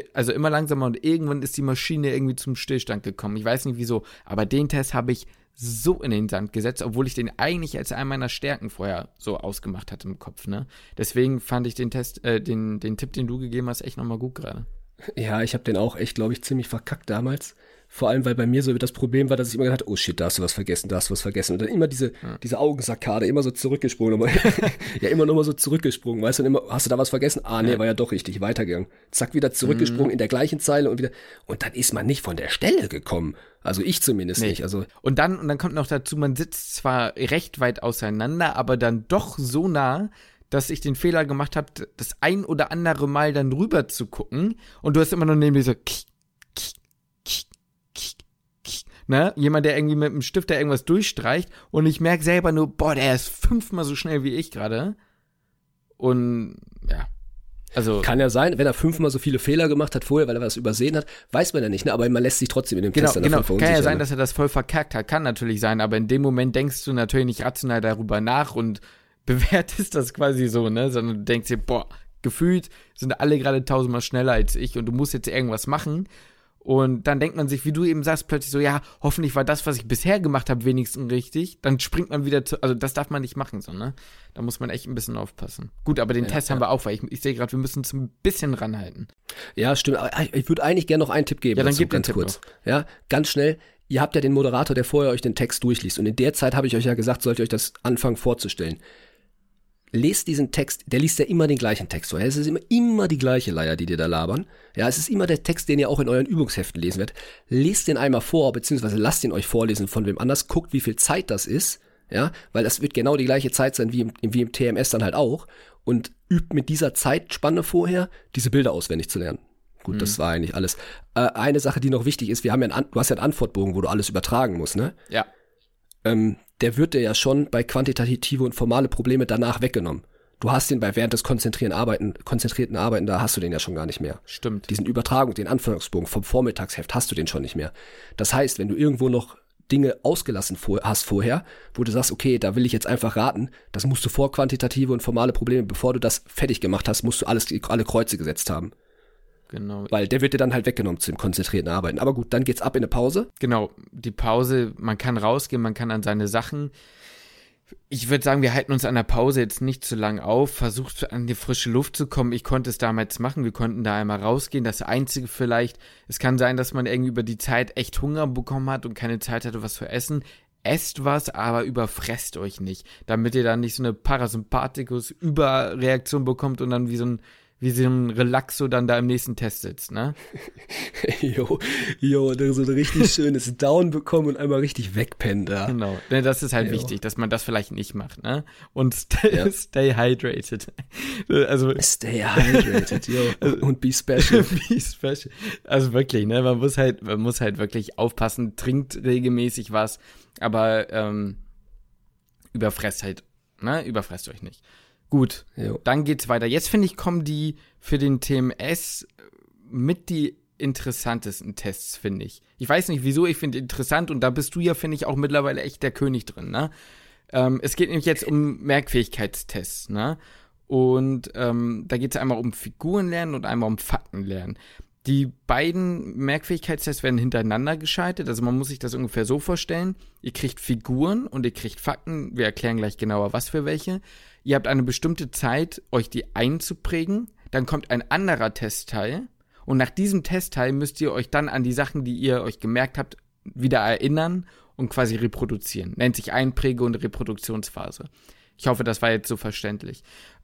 und irgendwann ist die Maschine irgendwie zum Stillstand gekommen. Ich weiß nicht wieso, aber den Test habe ich so in den Sand gesetzt, obwohl ich den eigentlich als einen meiner Stärken vorher so ausgemacht hatte im Kopf, ne? Deswegen fand ich den Test, den Tipp, den du gegeben hast, echt nochmal gut gerade. Ja, ich habe den auch echt, glaube ich, ziemlich verkackt damals. Vor allem, weil bei mir so das Problem war, dass ich immer gedacht habe, oh shit, da hast du was vergessen. Und dann immer diese Augensackade, immer so zurückgesprungen. Ja, immer nur mal so zurückgesprungen, weißt du, und immer, hast du da was vergessen? Nee, war ja doch richtig, weitergegangen. Zack, wieder zurückgesprungen in der gleichen Zeile und dann ist man nicht von der Stelle gekommen. Also ich zumindest nicht. Also und dann kommt noch dazu, man sitzt zwar recht weit auseinander, aber dann doch so nah, dass ich den Fehler gemacht habe, das ein oder andere Mal dann rüber zu gucken und du hast immer noch neben dir so ne? Jemand, der irgendwie mit dem Stift da irgendwas durchstreicht und ich merke selber nur, der ist 5-mal so schnell wie ich gerade. Und ja, also kann ja sein, wenn er 5-mal so viele Fehler gemacht hat vorher, weil er was übersehen hat, weiß man ja nicht, ne? Aber man lässt sich trotzdem in dem Test davon verunsichern. Kann ja sein, dass er das voll verkackt hat, kann natürlich sein, aber in dem Moment denkst du natürlich nicht rational darüber nach und bewertest das quasi so, ne? Sondern du denkst dir, gefühlt sind alle gerade 1000-mal schneller als ich und du musst jetzt irgendwas machen. Und dann denkt man sich, wie du eben sagst, plötzlich so, ja, hoffentlich war das, was ich bisher gemacht habe, wenigstens richtig. Dann springt man wieder also das darf man nicht machen, so, ne? Da muss man echt ein bisschen aufpassen. Gut, aber den Test haben wir auch, weil ich sehe gerade, wir müssen uns ein bisschen ranhalten. Ja, stimmt. Aber ich würde eigentlich gerne noch einen Tipp geben. Ja, dann gib ganz den kurz. Tipp noch. Ja, ganz schnell. Ihr habt ja den Moderator, der vorher euch den Text durchliest. Und in der Zeit habe ich euch ja gesagt, sollt ihr euch das anfangen vorzustellen. Lest diesen Text, der liest ja immer den gleichen Text vor. Es ist immer die gleiche Leier, die dir da labern. Ja, es ist immer der Text, den ihr auch in euren Übungsheften lesen werdet. Lest den einmal vor, beziehungsweise lasst ihn euch vorlesen von wem anders. Guckt, wie viel Zeit das ist. Ja, weil das wird genau die gleiche Zeit sein wie im TMS dann halt auch. Und übt mit dieser Zeitspanne vorher, diese Bilder auswendig zu lernen. Gut, das war eigentlich alles. Eine Sache, die noch wichtig ist, du hast ja einen Antwortbogen, wo du alles übertragen musst, ne? Ja. Der wird dir ja schon bei quantitative und formale Probleme danach weggenommen. Du hast den während des konzentrierten Arbeiten, da hast du den ja schon gar nicht mehr. Stimmt. Diesen den Anforderungsbogen vom Vormittagsheft hast du den schon nicht mehr. Das heißt, wenn du irgendwo noch Dinge ausgelassen hast vorher, wo du sagst, okay, da will ich jetzt einfach raten, das musst du vor quantitative und formale Probleme, bevor du das fertig gemacht hast, musst du alle Kreuze gesetzt haben. Genau. Weil der wird dir dann halt weggenommen zu dem konzentrierten Arbeiten. Aber gut, dann geht's ab in eine Pause. Genau, die Pause, man kann rausgehen, man kann an seine Sachen. Ich würde sagen, wir halten uns an der Pause jetzt nicht zu lang auf, versucht an die frische Luft zu kommen. Ich konnte es damals machen, wir konnten da einmal rausgehen. Das Einzige vielleicht, es kann sein, dass man irgendwie über die Zeit echt Hunger bekommen hat und keine Zeit hatte, was zu essen. Esst was, aber überfresst euch nicht, damit ihr dann nicht so eine Parasympathikus-Überreaktion bekommt und dann wie so ein wie so ein Relaxo dann da im nächsten Test sitzt, ne? Jo, so ein richtig schönes Down bekommen und einmal richtig wegpennen da. Genau, das ist halt wichtig, dass man das vielleicht nicht macht, ne? Und stay hydrated. Also, stay hydrated, und be special. Be special. Also wirklich, ne? Man muss halt wirklich aufpassen, trinkt regelmäßig was, aber überfresst euch nicht. Gut, Dann geht's weiter. Jetzt finde ich, kommen die für den TMS mit die interessantesten Tests, finde ich. Ich weiß nicht, wieso, ich finde interessant und da bist du ja, finde ich, auch mittlerweile echt der König drin, ne? Es geht nämlich jetzt um Merkfähigkeitstests, ne? Und da geht es einmal um Figurenlernen und einmal um Faktenlernen. Die beiden Merkfähigkeitstests werden hintereinander geschaltet, also man muss sich das ungefähr so vorstellen. Ihr kriegt Figuren und ihr kriegt Fakten, wir erklären gleich genauer, was für welche. Ihr habt eine bestimmte Zeit, euch die einzuprägen, dann kommt ein anderer Testteil und nach diesem Testteil müsst ihr euch dann an die Sachen, die ihr euch gemerkt habt, wieder erinnern und quasi reproduzieren. Nennt sich Einpräge- und Reproduktionsphase. Ich hoffe, das war jetzt so verständlich.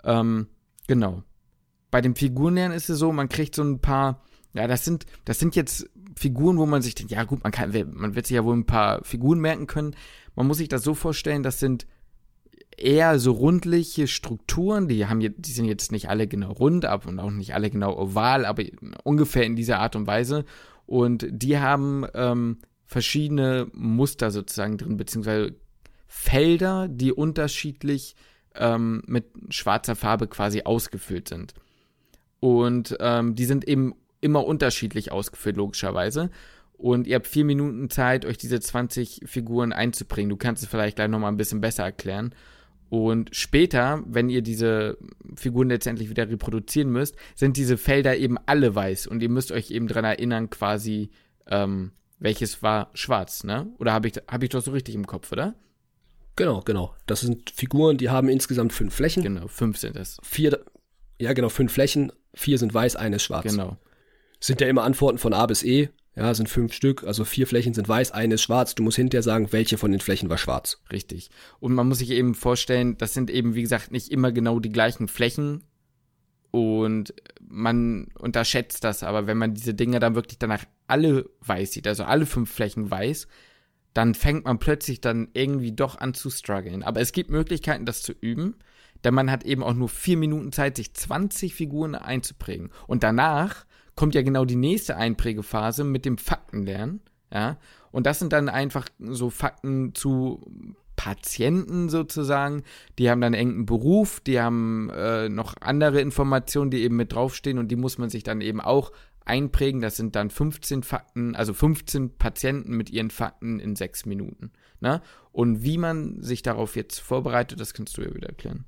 Genau. Bei dem Figurenlernen ist es so, man kriegt so ein paar, ja, das sind jetzt Figuren, wo man sich denkt, ja gut, man wird sich ja wohl ein paar Figuren merken können. Man muss sich das so vorstellen, das sind eher so rundliche Strukturen, die sind jetzt nicht alle genau rund und auch nicht alle genau oval, aber ungefähr in dieser Art und Weise. Und die haben verschiedene Muster sozusagen drin, beziehungsweise Felder, die unterschiedlich mit schwarzer Farbe quasi ausgefüllt sind. Und die sind eben immer unterschiedlich ausgefüllt, logischerweise. Und ihr habt 4 Minuten Zeit, euch diese 20 Figuren einzubringen. Du kannst es vielleicht gleich nochmal ein bisschen besser erklären. Und später, wenn ihr diese Figuren letztendlich wieder reproduzieren müsst, sind diese Felder eben alle weiß. Und ihr müsst euch eben dran erinnern, quasi, welches war schwarz, ne? Oder hab ich doch so richtig im Kopf, oder? Genau. Das sind Figuren, die haben insgesamt 5 Flächen. Genau, 5 sind es. 5 Flächen, 4 sind weiß, eine ist schwarz. Genau. Sind ja immer Antworten von A bis E. Ja, sind 5 Stück, also 4 Flächen sind weiß, eine ist schwarz. Du musst hinterher sagen, welche von den Flächen war schwarz. Richtig. Und man muss sich eben vorstellen, das sind eben, wie gesagt, nicht immer genau die gleichen Flächen. Und man unterschätzt das, aber wenn man diese Dinger dann wirklich danach alle weiß sieht, also alle 5 Flächen weiß, dann fängt man plötzlich dann irgendwie doch an zu strugglen. Aber es gibt Möglichkeiten, das zu üben, denn man hat eben auch nur 4 Minuten Zeit, sich 20 Figuren einzuprägen. Und danach kommt ja genau die nächste Einprägephase mit dem Faktenlernen, ja. Und das sind dann einfach so Fakten zu Patienten sozusagen, die haben dann irgendeinen Beruf, die haben noch andere Informationen, die eben mit draufstehen und die muss man sich dann eben auch einprägen. Das sind dann 15 Fakten, also 15 Patienten mit ihren Fakten in 6 Minuten. Ne? Und wie man sich darauf jetzt vorbereitet, das kannst du ja wieder erklären.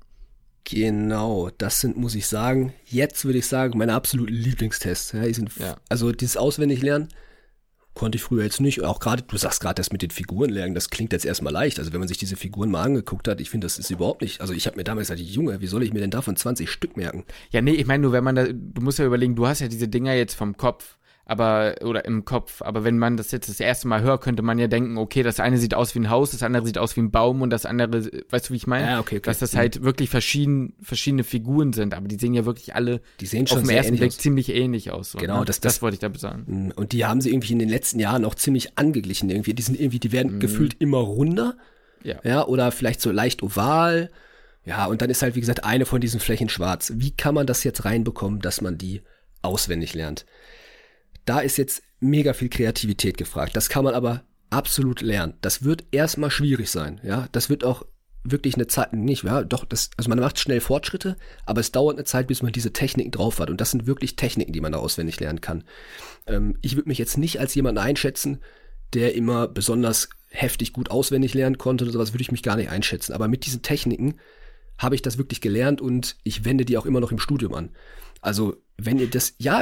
Genau, das sind, muss ich sagen, jetzt würde ich sagen, meine absoluten Lieblingstests. Ja, also dieses Auswendiglernen konnte ich früher jetzt nicht. Auch gerade, du sagst gerade das mit den Figuren lernen, das klingt jetzt erstmal leicht. Also wenn man sich diese Figuren mal angeguckt hat, ich finde, das ist überhaupt nicht, also ich habe mir damals gesagt, Junge, wie soll ich mir denn davon 20 Stück merken? Ja, nee, ich meine nur, du musst ja überlegen, du hast ja diese Dinger jetzt vom Kopf, oder im Kopf, aber wenn man das jetzt das erste Mal hört, könnte man ja denken, okay, das eine sieht aus wie ein Haus, das andere sieht aus wie ein Baum und das andere, weißt du, wie ich meine? Ja, okay. Dass das halt wirklich verschiedene Figuren sind, aber die sehen ja wirklich alle die sehen schon auf den ersten Blick ziemlich ähnlich aus. So, genau, ne? Das wollte ich da sagen. Und die haben sie irgendwie in den letzten Jahren auch ziemlich angeglichen irgendwie. Die werden gefühlt immer runder. Ja, oder vielleicht so leicht oval. Ja, und dann ist halt, wie gesagt, eine von diesen Flächen schwarz. Wie kann man das jetzt reinbekommen, dass man die auswendig lernt? Da ist jetzt mega viel Kreativität gefragt. Das kann man aber absolut lernen. Das wird erstmal schwierig sein. Ja, das wird auch wirklich eine Zeit, also man macht schnell Fortschritte, aber es dauert eine Zeit, bis man diese Techniken drauf hat. Und das sind wirklich Techniken, die man da auswendig lernen kann. Ich würde mich jetzt nicht als jemanden einschätzen, der immer besonders heftig gut auswendig lernen konnte oder sowas, würde ich mich gar nicht einschätzen. Aber mit diesen Techniken habe ich das wirklich gelernt und ich wende die auch immer noch im Studium an. Also, wenn ihr das, du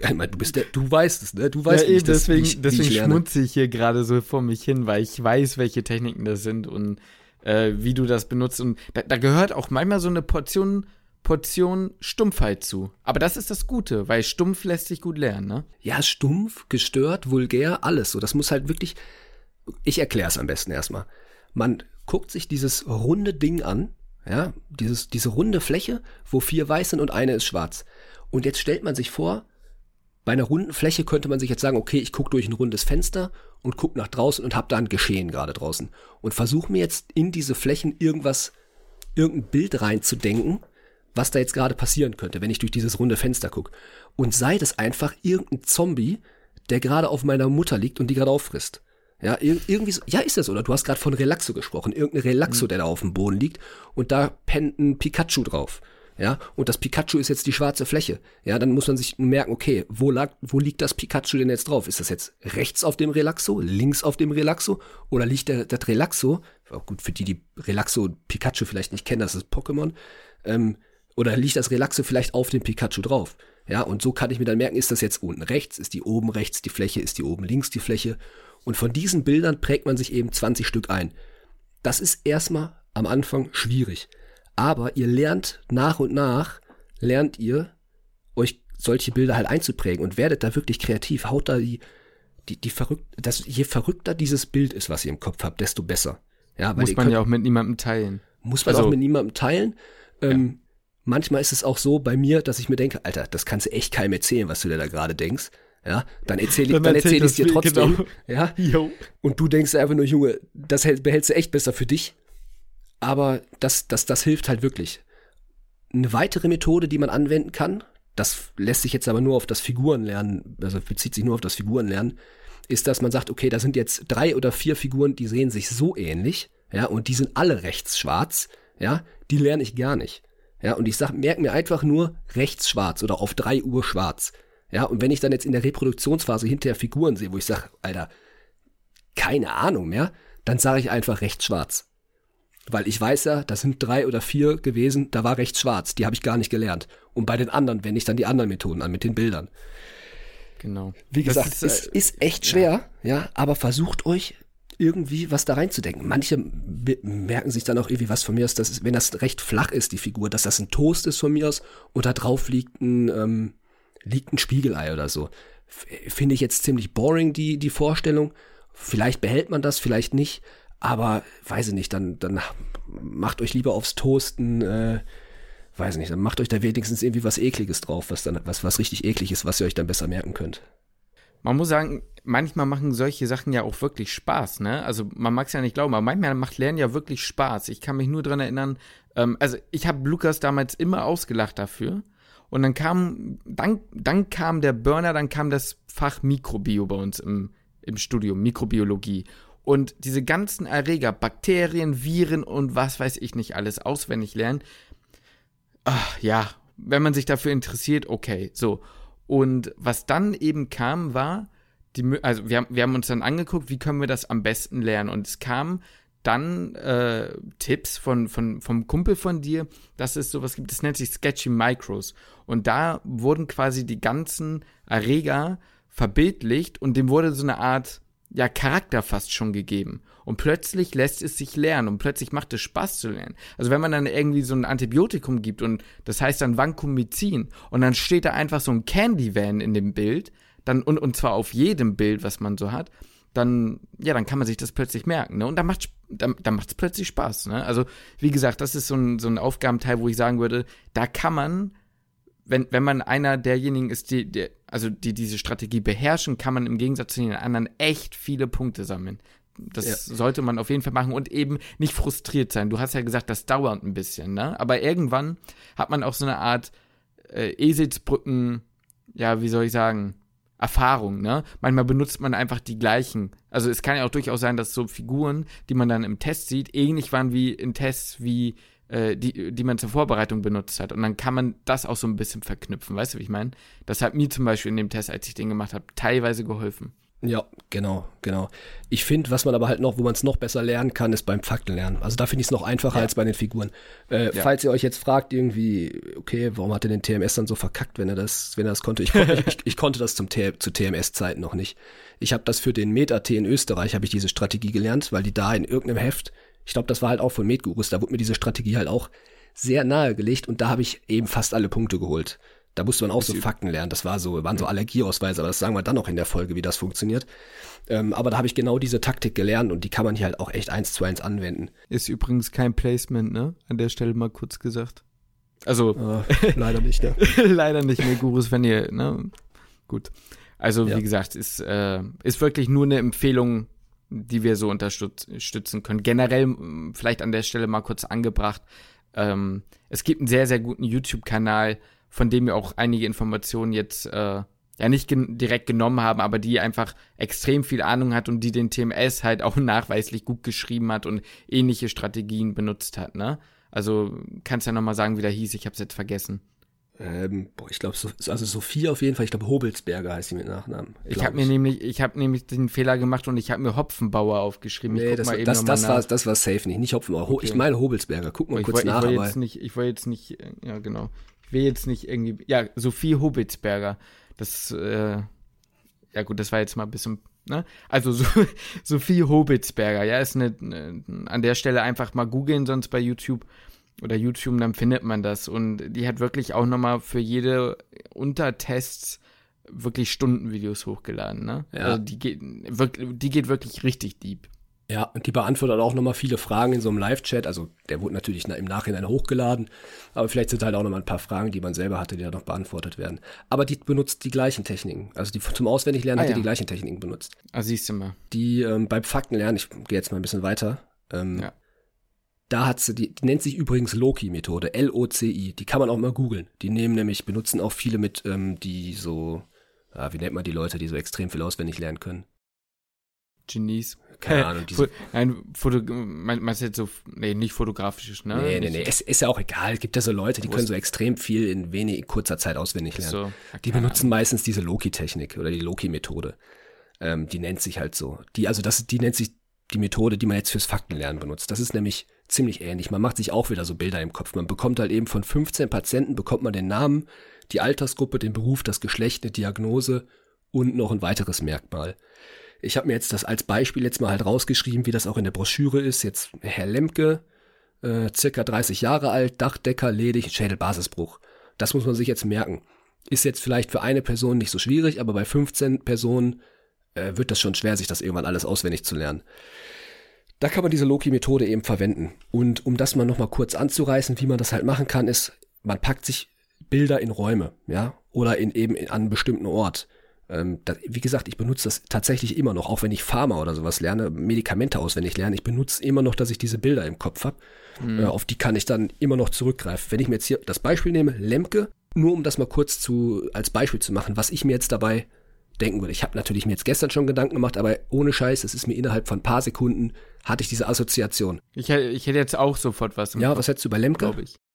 weißt es, ne? Du weißt, ja, deswegen schmunze ich hier gerade so vor mich hin, weil ich weiß, welche Techniken das sind und wie du das benutzt. Und da gehört auch manchmal so eine Portion Stumpfheit zu. Aber das ist das Gute, weil stumpf lässt sich gut lernen, ne? Ja, stumpf, gestört, vulgär, alles so. Das muss halt wirklich, ich erkläre es am besten erstmal. Man guckt sich dieses runde Ding an, Ja, diese runde Fläche, wo 4 weiß sind und eine ist schwarz. Und jetzt stellt man sich vor, bei einer runden Fläche könnte man sich jetzt sagen, okay, ich gucke durch ein rundes Fenster und gucke nach draußen und habe da ein Geschehen gerade draußen. Und versuche mir jetzt in diese Flächen irgendein Bild reinzudenken, was da jetzt gerade passieren könnte, wenn ich durch dieses runde Fenster gucke. Und sei das einfach irgendein Zombie, der gerade auf meiner Mutter liegt und die gerade auffrisst. Ja, irgendwie so, ja, ist das, oder? Du hast gerade von Relaxo gesprochen. Irgendein Relaxo, der da auf dem Boden liegt und da pennt ein Pikachu drauf. Ja, und das Pikachu ist jetzt die schwarze Fläche. Ja, dann muss man sich merken, okay, wo liegt das Pikachu denn jetzt drauf? Ist das jetzt rechts auf dem Relaxo, links auf dem Relaxo oder liegt das Relaxo, auch gut für die Relaxo und Pikachu vielleicht nicht kennen, das ist Pokémon, oder liegt das Relaxo vielleicht auf dem Pikachu drauf? Ja, und so kann ich mir dann merken, ist das jetzt unten rechts, ist die oben rechts die Fläche, ist die oben links die Fläche? Und von diesen Bildern prägt man sich eben 20 Stück ein. Das ist erstmal am Anfang schwierig. Aber ihr lernt nach und nach, euch solche Bilder halt einzuprägen und werdet da wirklich kreativ. Haut da je verrückter dieses Bild ist, was ihr im Kopf habt, desto besser. Ja, muss man ja auch mit niemandem teilen. Muss man auch mit niemandem teilen. Manchmal ist es auch so bei mir, dass ich mir denke, Alter, das kannst du echt keinem erzählen, was du dir da gerade denkst. Ja, dann erzähl ich es dir trotzdem. Genau. Ja, jo. Und du denkst einfach nur, Junge, das behältst du echt besser für dich. Aber das hilft halt wirklich. Eine weitere Methode, die man anwenden kann, das lässt sich jetzt aber nur auf das Figurenlernen, also bezieht sich nur auf das Figurenlernen, ist, dass man sagt, okay, da sind jetzt 3 oder 4 Figuren, die sehen sich so ähnlich, ja, und die sind alle rechts schwarz, ja, die lerne ich gar nicht. Ja, und ich merke mir einfach nur rechts schwarz oder auf 3 Uhr schwarz. Ja, und wenn ich dann jetzt in der Reproduktionsphase hinterher Figuren sehe, wo ich sage, Alter, keine Ahnung mehr, dann sage ich einfach rechts schwarz. Weil ich weiß ja, das sind 3 oder 4 gewesen, da war rechts schwarz, die habe ich gar nicht gelernt. Und bei den anderen wende ich dann die anderen Methoden an mit den Bildern. Genau. Wie gesagt, es ist echt schwer, ja, aber versucht euch irgendwie was da reinzudenken. Manche merken sich dann auch irgendwie was von mir aus, wenn das recht flach ist, die Figur, dass das ein Toast ist von mir aus und da drauf liegt ein Spiegelei oder so. Finde ich jetzt ziemlich boring, die Vorstellung. Vielleicht behält man das, vielleicht nicht, aber weiß ich nicht, dann macht euch lieber aufs Toasten, weiß ich nicht, dann macht euch da wenigstens irgendwie was Ekliges drauf, was richtig eklig ist, was ihr euch dann besser merken könnt. Man muss sagen, manchmal machen solche Sachen ja auch wirklich Spaß, ne? Also man mag es ja nicht glauben, aber manchmal macht Lernen ja wirklich Spaß. Ich kann mich nur dran erinnern, also ich habe Lukas damals immer ausgelacht dafür. Und dann kam der Burner, dann kam das Fach Mikrobio bei uns im Studium, Mikrobiologie. Und diese ganzen Erreger, Bakterien, Viren und was weiß ich nicht alles auswendig lernen. Ach, ja, wenn man sich dafür interessiert, okay, so. Und was dann eben kam, war, also wir haben uns dann angeguckt, wie können wir das am besten lernen. Und es kamen dann Tipps vom Kumpel von dir, dass es sowas gibt, das nennt sich Sketchy Micros. Und da wurden quasi die ganzen Erreger verbildlicht und dem wurde so eine Art, ja, Charakter fast schon gegeben. Und plötzlich lässt es sich lernen und plötzlich macht es Spaß zu lernen. Also wenn man dann irgendwie so ein Antibiotikum gibt und das heißt dann Vancomycin und dann steht da einfach so ein Candy Van in dem Bild, dann und zwar auf jedem Bild, was man so hat, dann kann man sich das plötzlich merken, ne? Und dann macht's plötzlich Spaß, ne? Also, wie gesagt, das ist so ein Aufgabenteil, wo ich sagen würde, da kann man, wenn man einer derjenigen ist, die diese Strategie beherrschen, kann man im Gegensatz zu den anderen echt viele Punkte sammeln. Das sollte man auf jeden Fall machen und eben nicht frustriert sein. Du hast ja gesagt, das dauert ein bisschen, ne? Aber irgendwann hat man auch so eine Art Eselsbrücken, ja, wie soll ich sagen, Erfahrung, ne? Manchmal benutzt man einfach die gleichen. Also es kann ja auch durchaus sein, dass so Figuren, die man dann im Test sieht, ähnlich waren wie in Tests, wie die man zur Vorbereitung benutzt hat. Und dann kann man das auch so ein bisschen verknüpfen. Weißt du, wie ich meine? Das hat mir zum Beispiel in dem Test, als ich den gemacht habe, teilweise geholfen. Ja, genau. Ich finde, was man aber halt noch, wo man es noch besser lernen kann, ist beim Faktenlernen. Also da finde ich es noch einfacher als bei den Figuren. Falls ihr euch jetzt fragt irgendwie, okay, warum hat er den TMS dann so verkackt, wenn er das konnte? Ich konnte das zu TMS-Zeiten noch nicht. Ich habe das für den Med-AT in Österreich, habe ich diese Strategie gelernt, weil die da in irgendeinem Heft, ich glaube, das war halt auch von Medgurus, da wurde mir diese Strategie halt auch sehr nahe gelegt und da habe ich eben fast alle Punkte geholt. Da musste man auch so Fakten lernen. Das waren so Allergieausweise, aber das sagen wir dann noch in der Folge, wie das funktioniert. Aber da habe ich genau diese Taktik gelernt und die kann man hier halt auch echt 1:1 anwenden. Ist übrigens kein Placement, ne? An der Stelle mal kurz gesagt. Also leider nicht, ja. Leider nicht mehr, Gurus, wenn ihr, ne? Gut. Also wie gesagt, ist wirklich nur eine Empfehlung, die wir so unterstützen können. Generell vielleicht an der Stelle mal kurz angebracht. Es gibt einen sehr, sehr guten YouTube-Kanal, von dem wir auch einige Informationen jetzt nicht direkt genommen haben, aber die einfach extrem viel Ahnung hat und die den TMS halt auch nachweislich gut geschrieben hat und ähnliche Strategien benutzt hat, ne? Also kannst ja nochmal sagen, wie der hieß, ich hab's jetzt vergessen. Ich glaube, also Sophie auf jeden Fall, ich glaube Hobelsberger heißt sie mit Nachnamen. Ich habe nämlich den Fehler gemacht und ich habe mir Hopfenbauer aufgeschrieben. Nee, das war safe nicht Hopfenbauer. Okay. Ich meine Hobelsberger, guck mal kurz nach. Ich will jetzt nicht, ja genau. Ich will jetzt nicht irgendwie, ja, Sophie Hobelsberger. Das, ja gut, das war jetzt mal ein bisschen, ne? Also Sophie Hobelsberger, ja, ist an der Stelle einfach mal googeln, sonst bei YouTube, dann findet man das. Und die hat wirklich auch nochmal für jede Untertests wirklich Stundenvideos hochgeladen, ne? Ja. Also die geht wirklich richtig deep. Ja, und die beantwortet auch nochmal viele Fragen in so einem Live-Chat. Also der wurde natürlich im Nachhinein hochgeladen, aber vielleicht sind halt auch nochmal ein paar Fragen, die man selber hatte, die da noch beantwortet werden. Aber die benutzt die gleichen Techniken. Also die zum Auswendiglernen hat die gleichen Techniken benutzt. Ah, siehst du mal. Die beim Faktenlernen, ich gehe jetzt mal ein bisschen weiter, da hat sie, die nennt sich übrigens Loci-Methode, LOCI, die kann man auch mal googeln. Die benutzen auch viele mit, die so, wie nennt man die Leute, die so extrem viel auswendig lernen können? Genies. Keine Ahnung. Meinst du jetzt so, nicht fotografisches, ne? Nee, es ist ja auch egal. Es gibt ja so Leute, die können so extrem viel in kurzer Zeit auswendig lernen. So, die benutzen meistens diese Loci-Technik oder die Loci-Methode. Die nennt sich halt so. Die nennt sich die Methode, die man jetzt fürs Faktenlernen benutzt. Das ist nämlich ziemlich ähnlich. Man macht sich auch wieder so Bilder im Kopf. Man bekommt halt eben von 15 Patienten, bekommt man den Namen, die Altersgruppe, den Beruf, das Geschlecht, eine Diagnose und noch ein weiteres Merkmal. Ich habe mir jetzt das als Beispiel jetzt mal halt rausgeschrieben, wie das auch in der Broschüre ist. Jetzt Herr Lemke, circa 30 Jahre alt, Dachdecker, ledig, Schädelbasisbruch. Das muss man sich jetzt merken. Ist jetzt vielleicht für eine Person nicht so schwierig, aber bei 15 Personen wird das schon schwer, sich das irgendwann alles auswendig zu lernen. Da kann man diese Loci-Methode eben verwenden. Und um das mal nochmal kurz anzureißen, wie man das halt machen kann, ist, man packt sich Bilder in Räume, ja, oder an einem bestimmten Ort. Wie gesagt, ich benutze das tatsächlich immer noch, auch wenn ich Pharma oder sowas lerne, Medikamente auswendig lerne. Ich benutze immer noch, dass ich diese Bilder im Kopf habe. Auf die kann ich dann immer noch zurückgreifen. Wenn ich mir jetzt hier das Beispiel nehme, Lemke, nur um das mal kurz als Beispiel zu machen, was ich mir jetzt dabei denken würde. Ich habe natürlich mir jetzt gestern schon Gedanken gemacht, aber ohne Scheiß, es ist mir innerhalb von ein paar Sekunden, hatte ich diese Assoziation. Ich hätte jetzt auch sofort was im Kopf, was hättest du bei Lemke? Glaube ich.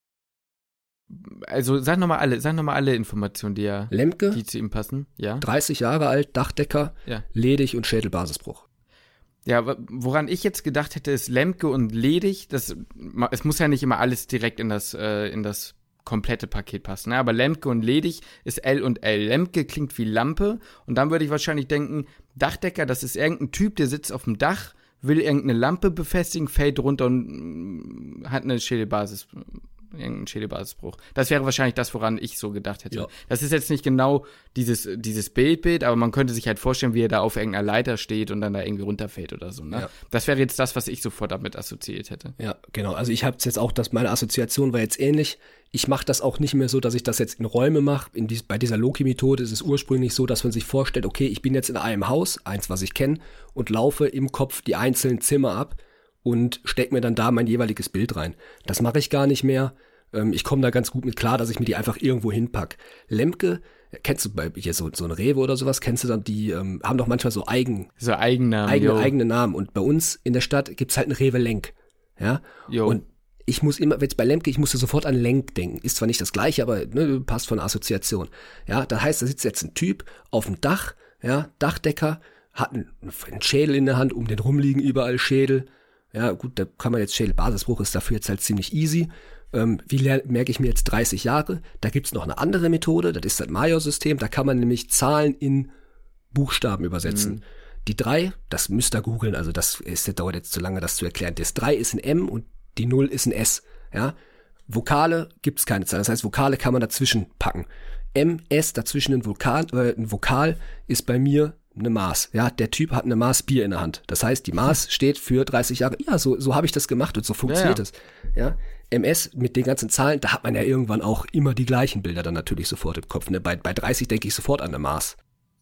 Also sag nochmal alle Informationen, die zu ihm passen. Ja. 30 Jahre alt, Dachdecker, ledig und Schädelbasisbruch. Ja, woran ich jetzt gedacht hätte, ist Lemke und ledig. Es muss ja nicht immer alles direkt in das komplette Paket passen. Ne? Aber Lemke und ledig ist L und L. Lemke klingt wie Lampe und dann würde ich wahrscheinlich denken, Dachdecker, das ist irgendein Typ, der sitzt auf dem Dach, will irgendeine Lampe befestigen, fällt runter und hat eine Schädelbasisbruch. Das wäre wahrscheinlich das, woran ich so gedacht hätte. Ja. Das ist jetzt nicht genau dieses Bild, aber man könnte sich halt vorstellen, wie er da auf irgendeiner Leiter steht und dann da irgendwie runterfällt oder so. Ne? Ja. Das wäre jetzt das, was ich sofort damit assoziiert hätte. Ja, genau. Also ich habe es jetzt auch, meine Assoziation war jetzt ähnlich. Ich mache das auch nicht mehr so, dass ich das jetzt in Räume mache. Bei dieser Loci-Methode ist es ursprünglich so, dass man sich vorstellt, okay, ich bin jetzt in einem Haus, eins, was ich kenne, und laufe im Kopf die einzelnen Zimmer ab und stecke mir dann da mein jeweiliges Bild rein. Das mache ich gar nicht mehr. Ich komme da ganz gut mit klar, dass ich mir die einfach irgendwo hinpack. Lemke, kennst du bei hier so ein Rewe oder sowas, kennst du dann, die haben doch manchmal so Eigennamen. Eigene Namen. Und bei uns in der Stadt gibt's halt einen Rewe Lenk. Ja. Jo. Und ich muss immer, jetzt bei Lemke, ich musste sofort an Lenk denken. Ist zwar nicht das gleiche, aber passt von der Assoziation. Ja, das heißt, da sitzt jetzt ein Typ auf dem Dach, ja, Dachdecker, hat einen Schädel in der Hand, um den rumliegen überall Schädel. Ja, gut, da kann man jetzt Schädelbasisbruch, ist dafür jetzt halt ziemlich easy. Merke ich mir jetzt 30 Jahre? Da gibt's noch eine andere Methode, das ist das Major-System, da kann man nämlich Zahlen in Buchstaben übersetzen. Die 3, das müsst ihr googeln, also das dauert jetzt zu lange, das zu erklären. Das 3 ist ein M und die 0 ist ein S. Ja? Vokale gibt es keine Zahl. Das heißt, Vokale kann man dazwischen packen. MS, dazwischen ein Vokal ist bei mir eine Maß. Ja, der Typ hat eine Maß Bier in der Hand. Das heißt, die Maß steht für 30 Jahre. Ja, so habe ich das gemacht und so funktioniert es. Ja. MS mit den ganzen Zahlen, da hat man ja irgendwann auch immer die gleichen Bilder dann natürlich sofort im Kopf. Ne? Bei 30 denke ich sofort an eine Maß.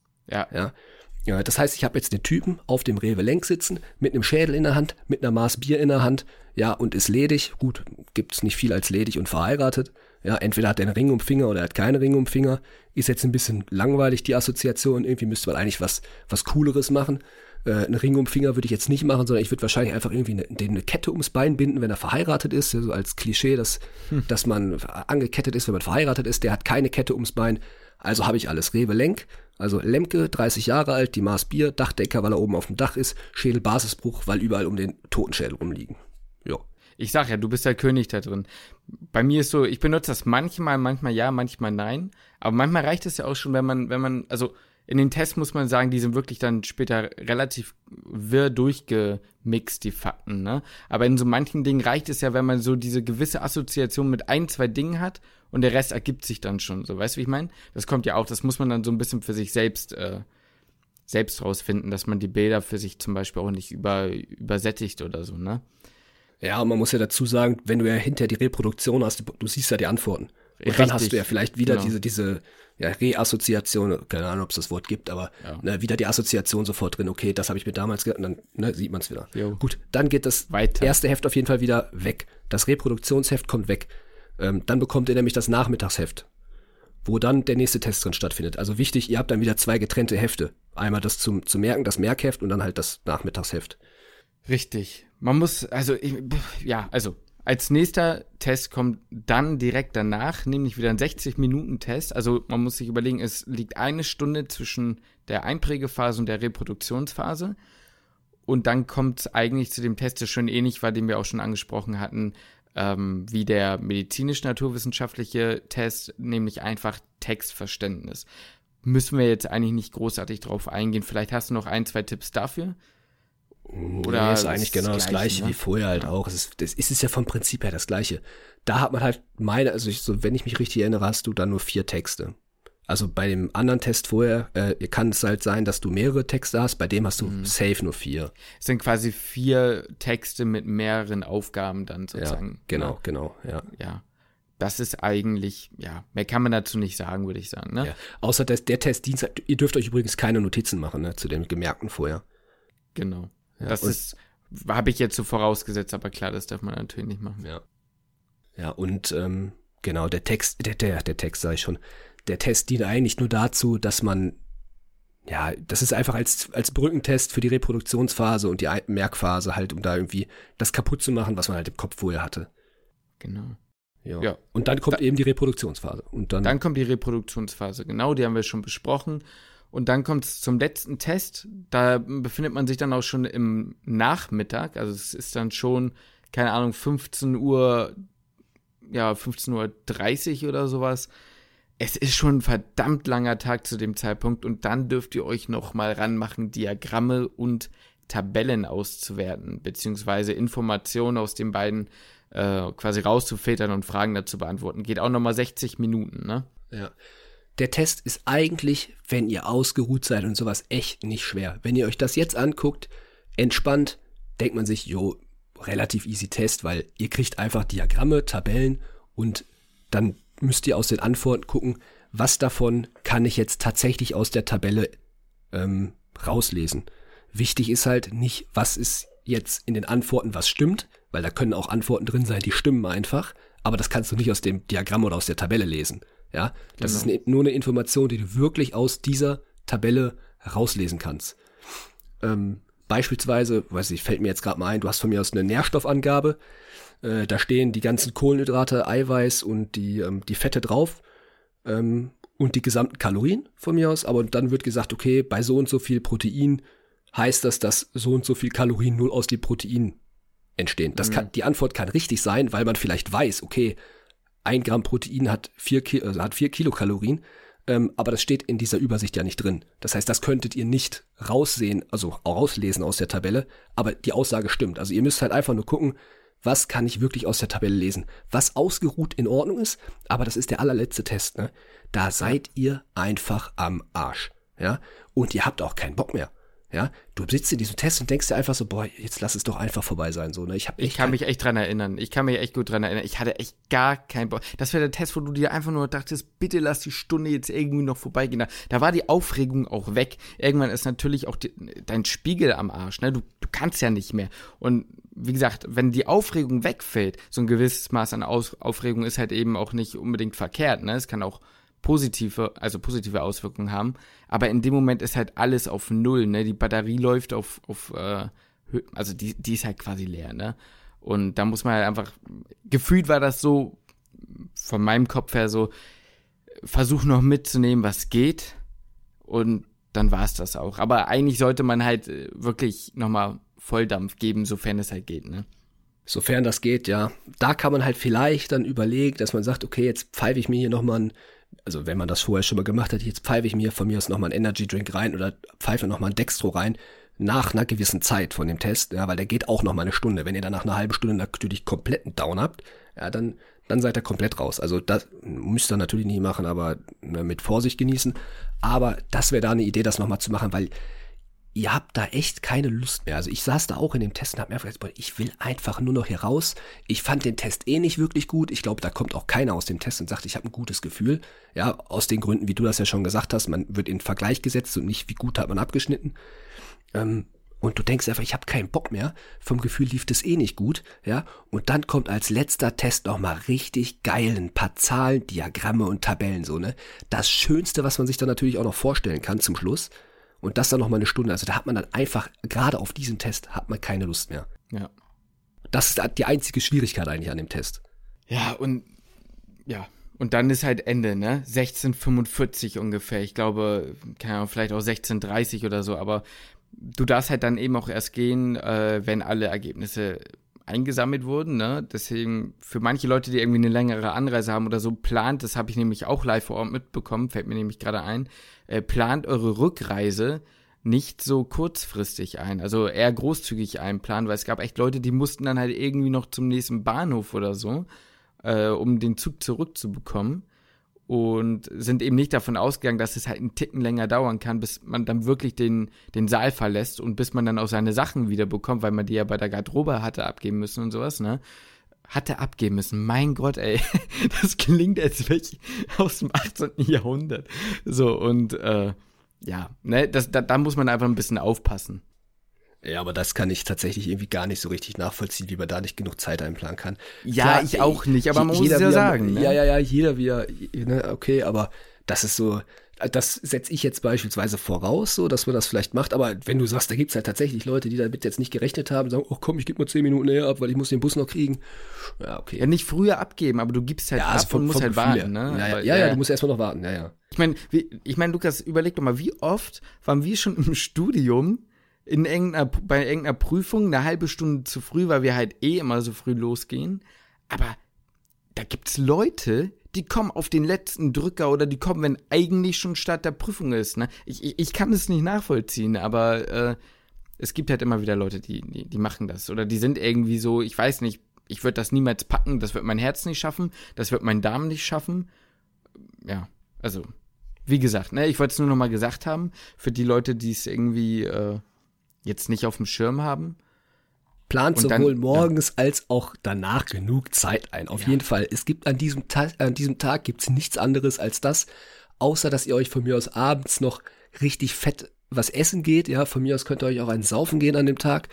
Ja, das heißt, ich habe jetzt den Typen auf dem Rewe Lenk sitzen, mit einem Schädel in der Hand, mit einer Maß Bier in der Hand, ja, und ist ledig. Gut, gibt's nicht viel als ledig und verheiratet. Ja, entweder hat er einen Ring um den Finger oder er hat keinen Ring um den Finger. Ist jetzt ein bisschen langweilig, die Assoziation. Irgendwie müsste man eigentlich was Cooleres machen. Einen Ring um den Finger würde ich jetzt nicht machen, sondern ich würde wahrscheinlich einfach irgendwie eine Kette ums Bein binden, wenn er verheiratet ist. Ja, so als Klischee, dass man angekettet ist, wenn man verheiratet ist. Der hat keine Kette ums Bein. Also habe ich alles. Rewe Lenk, also Lemke, 30 Jahre alt, die Maß Bier, Dachdecker, weil er oben auf dem Dach ist, Schädelbasisbruch, weil überall um den Totenschädel rumliegen. Ja. Ich sag ja, du bist der König da drin. Bei mir ist so, ich benutze das manchmal ja, manchmal nein. Aber manchmal reicht es ja auch schon, wenn man, also in den Tests muss man sagen, die sind wirklich dann später relativ wirr durchgemixt, die Fakten, ne? Aber in so manchen Dingen reicht es ja, wenn man so diese gewisse Assoziation mit 1, 2 Dingen hat und der Rest ergibt sich dann schon, so, weißt du, wie ich meine? Das kommt ja auch, das muss man dann so ein bisschen für sich selbst rausfinden, dass man die Bilder für sich zum Beispiel auch nicht übersättigt oder so, ne? Ja, und man muss ja dazu sagen, wenn du ja hinter die Reproduktion hast, du siehst ja die Antworten. Und dann hast du ja vielleicht wieder diese Reassoziation, keine Ahnung, ob es das Wort gibt, aber wieder die Assoziation sofort drin, okay, das habe ich mir damals gedacht, und dann sieht man es wieder. Jo. Gut, dann geht das erste Heft auf jeden Fall wieder weg. Das Reproduktionsheft kommt weg. Dann bekommt ihr nämlich das Nachmittagsheft, wo dann der nächste Test drin stattfindet. Also wichtig, ihr habt dann wieder 2 getrennte Hefte. Einmal das zum Merken, das Merkheft und dann halt das Nachmittagsheft. Richtig. Man muss, also als nächster Test kommt dann direkt danach, nämlich wieder ein 60-Minuten-Test. Also man muss sich überlegen, es liegt 1 Stunde zwischen der Einprägephase und der Reproduktionsphase. Und dann kommt es eigentlich zu dem Test, der schon ähnlich war, den wir auch schon angesprochen hatten, wie der medizinisch-naturwissenschaftliche Test, nämlich einfach Textverständnis. Müssen wir jetzt eigentlich nicht großartig drauf eingehen. Vielleicht hast du noch 1, 2 Tipps dafür? Oder ist eigentlich genau das Gleiche, ne? Wie vorher halt auch. Das ist ja vom Prinzip her das Gleiche. Da hat man halt wenn ich mich richtig erinnere, hast du dann nur 4 Texte. Also bei dem anderen Test vorher kann es halt sein, dass du mehrere Texte hast, bei dem hast du safe nur 4. Es sind quasi 4 Texte mit mehreren Aufgaben dann sozusagen. Ja, genau, ja. Ja, das ist eigentlich, mehr kann man dazu nicht sagen, würde ich sagen, ne? Ja. Außer der Testdienst, ihr dürft euch übrigens keine Notizen machen, ne, zu dem Gemerkten vorher. Genau. Ja, das habe ich jetzt so vorausgesetzt, aber klar, das darf man natürlich nicht machen. Ja, und genau, der Text sage ich schon, der Test dient eigentlich nur dazu, dass man, das ist einfach als Brückentest für die Reproduktionsphase und die Merkphase halt, um da irgendwie das kaputt zu machen, was man halt im Kopf vorher hatte. Genau. Ja. Und dann kommt eben die Reproduktionsphase. Und dann kommt die Reproduktionsphase, genau, die haben wir schon besprochen. Und dann kommt es zum letzten Test, da befindet man sich dann auch schon im Nachmittag, also es ist dann schon, keine Ahnung, 15:30 Uhr oder sowas. Es ist schon ein verdammt langer Tag zu dem Zeitpunkt und dann dürft ihr euch noch mal ranmachen, Diagramme und Tabellen auszuwerten, beziehungsweise Informationen aus den beiden quasi rauszufiltern und Fragen dazu beantworten. Geht auch nochmal 60 Minuten, ne? Ja. Der Test ist eigentlich, wenn ihr ausgeruht seid und sowas, echt nicht schwer. Wenn ihr euch das jetzt anguckt, entspannt, denkt man sich, relativ easy Test, weil ihr kriegt einfach Diagramme, Tabellen und dann müsst ihr aus den Antworten gucken, was davon kann ich jetzt tatsächlich aus der Tabelle rauslesen. Wichtig ist halt nicht, was ist jetzt in den Antworten, was stimmt, weil da können auch Antworten drin sein, die stimmen einfach, aber das kannst du nicht aus dem Diagramm oder aus der Tabelle lesen. Ja, das ist nur eine Information, die du wirklich aus dieser Tabelle rauslesen kannst. Beispielsweise, fällt mir jetzt gerade mal ein, du hast von mir aus eine Nährstoffangabe, da stehen die ganzen Kohlenhydrate, Eiweiß und die Fette drauf und die gesamten Kalorien von mir aus, aber dann wird gesagt, okay, bei so und so viel Protein heißt das, dass so und so viel Kalorien nur aus dem Protein entstehen. Die Antwort kann richtig sein, weil man vielleicht weiß, okay, 1 Gramm Protein hat 4 Kilokalorien, aber das steht in dieser Übersicht ja nicht drin. Das heißt, das könntet ihr nicht rauslesen aus der Tabelle, aber die Aussage stimmt. Also ihr müsst halt einfach nur gucken, was kann ich wirklich aus der Tabelle lesen, was ausgeruht in Ordnung ist, aber das ist der allerletzte Test, ne? Da seid ihr einfach am Arsch, ja, und ihr habt auch keinen Bock mehr. Ja, du sitzt in diesem Test und denkst dir einfach so, boah, jetzt lass es doch einfach vorbei sein. So, ne? Ich kann mich echt dran erinnern. Ich kann mich echt gut dran erinnern. Ich hatte echt gar keinen Bock. Das wäre der Test, wo du dir einfach nur dachtest, bitte lass die Stunde jetzt irgendwie noch vorbeigehen. Da war die Aufregung auch weg. Irgendwann ist natürlich auch dein Spiegel am Arsch. Ne? Du kannst ja nicht mehr. Und wie gesagt, wenn die Aufregung wegfällt, so ein gewisses Maß an Aufregung ist halt eben auch nicht unbedingt verkehrt. Ne? Es kann auch positive Auswirkungen haben, aber in dem Moment ist halt alles auf Null, ne, die Batterie läuft also die ist halt quasi leer, ne, und da muss man halt einfach, gefühlt war das so, von meinem Kopf her so, versuch noch mitzunehmen, was geht, und dann war es das auch, aber eigentlich sollte man halt wirklich nochmal Volldampf geben, sofern es halt geht, ne. Sofern das geht, ja. Da kann man halt vielleicht dann überlegen, dass man sagt, okay, jetzt pfeife ich mir hier nochmal also wenn man das vorher schon mal gemacht hat, jetzt pfeife ich mir von mir aus nochmal einen Energy Drink rein oder pfeife nochmal einen Dextro rein, nach einer gewissen Zeit von dem Test, ja, weil der geht auch nochmal eine Stunde. Wenn ihr dann nach einer halben Stunde natürlich komplett einen Down habt, ja, dann seid ihr komplett raus. Also das müsst ihr natürlich nicht machen, aber mit Vorsicht genießen. Aber das wäre da eine Idee, das nochmal zu machen, weil ihr habt da echt keine Lust mehr. Also ich saß da auch in dem Test und hab mir einfach gesagt, ich will einfach nur noch hier raus. Ich fand den Test nicht wirklich gut. Ich glaube, da kommt auch keiner aus dem Test und sagt, ich habe ein gutes Gefühl. Ja, aus den Gründen, wie du das ja schon gesagt hast, man wird in Vergleich gesetzt und nicht, wie gut hat man abgeschnitten. Und du denkst einfach, ich habe keinen Bock mehr. Vom Gefühl lief das nicht gut. Ja, und dann kommt als letzter Test nochmal richtig geil ein paar Zahlen, Diagramme und Tabellen so, ne? Das Schönste, was man sich dann natürlich auch noch vorstellen kann zum Schluss. Und das dann nochmal eine Stunde. Also da hat man dann einfach, gerade auf diesen Test, hat man keine Lust mehr. Ja. Das ist die einzige Schwierigkeit eigentlich an dem Test. Und dann ist halt Ende, ne? 16:45 ungefähr. Ich glaube, keine Ahnung, vielleicht auch 16:30 oder so. Aber du darfst halt dann eben auch erst gehen, wenn alle Ergebnisse eingesammelt wurden, ne? Deswegen für manche Leute, die irgendwie eine längere Anreise haben oder so, plant, das habe ich nämlich auch live vor Ort mitbekommen, fällt mir nämlich gerade ein, plant eure Rückreise nicht so kurzfristig ein, also eher großzügig einplanen, weil es gab echt Leute, die mussten dann halt irgendwie noch zum nächsten Bahnhof oder so, um den Zug zurückzubekommen, und sind eben nicht davon ausgegangen, dass es halt einen Ticken länger dauern kann, bis man dann wirklich den Saal verlässt und bis man dann auch seine Sachen wieder bekommt, weil man die ja bei der Garderobe hatte abgeben müssen und sowas, ne? Hatte abgeben müssen. Mein Gott, ey. Das klingt, als wäre ich aus dem 18. Jahrhundert. So, und ne, da muss man einfach ein bisschen aufpassen. Ja, aber das kann ich tatsächlich irgendwie gar nicht so richtig nachvollziehen, wie man da nicht genug Zeit einplanen kann. Ja, klar, ich auch nicht, aber man muss es ja sagen. Ne? Ja, jeder wieder, ne, okay, aber das ist so, das setze ich jetzt beispielsweise voraus, so, dass man das vielleicht macht, aber wenn du sagst, da gibt's halt tatsächlich Leute, die damit jetzt nicht gerechnet haben, sagen, oh komm, ich gebe mal 10 Minuten näher ab, weil ich muss den Bus noch kriegen. Ja, okay. Ja, nicht früher abgeben, aber du gibst halt ab und musst halt warten, ne? Ja, du musst erstmal noch warten, ja. Ich meine, Lukas, überleg doch mal, wie oft waren wir schon im Studium bei irgendeiner Prüfung eine halbe Stunde zu früh, weil wir halt immer so früh losgehen. Aber da gibt's Leute, die kommen auf den letzten Drücker oder die kommen, wenn eigentlich schon Start der Prüfung ist. Ne? Ich kann es nicht nachvollziehen, aber es gibt halt immer wieder Leute, die machen das. Oder die sind irgendwie so, ich weiß nicht, ich würde das niemals packen, das wird mein Herz nicht schaffen, das wird mein Darm nicht schaffen. Ja, also, wie gesagt, ne, ich wollte es nur noch mal gesagt haben, für die Leute, die es irgendwie jetzt nicht auf dem Schirm haben. Plant sowohl morgens als auch danach genug Zeit ein. Auf jeden Fall. Es gibt an diesem Tag gibt's nichts anderes als das, außer dass ihr euch von mir aus abends noch richtig fett was essen geht. Ja, von mir aus könnt ihr euch auch einen saufen gehen an dem Tag.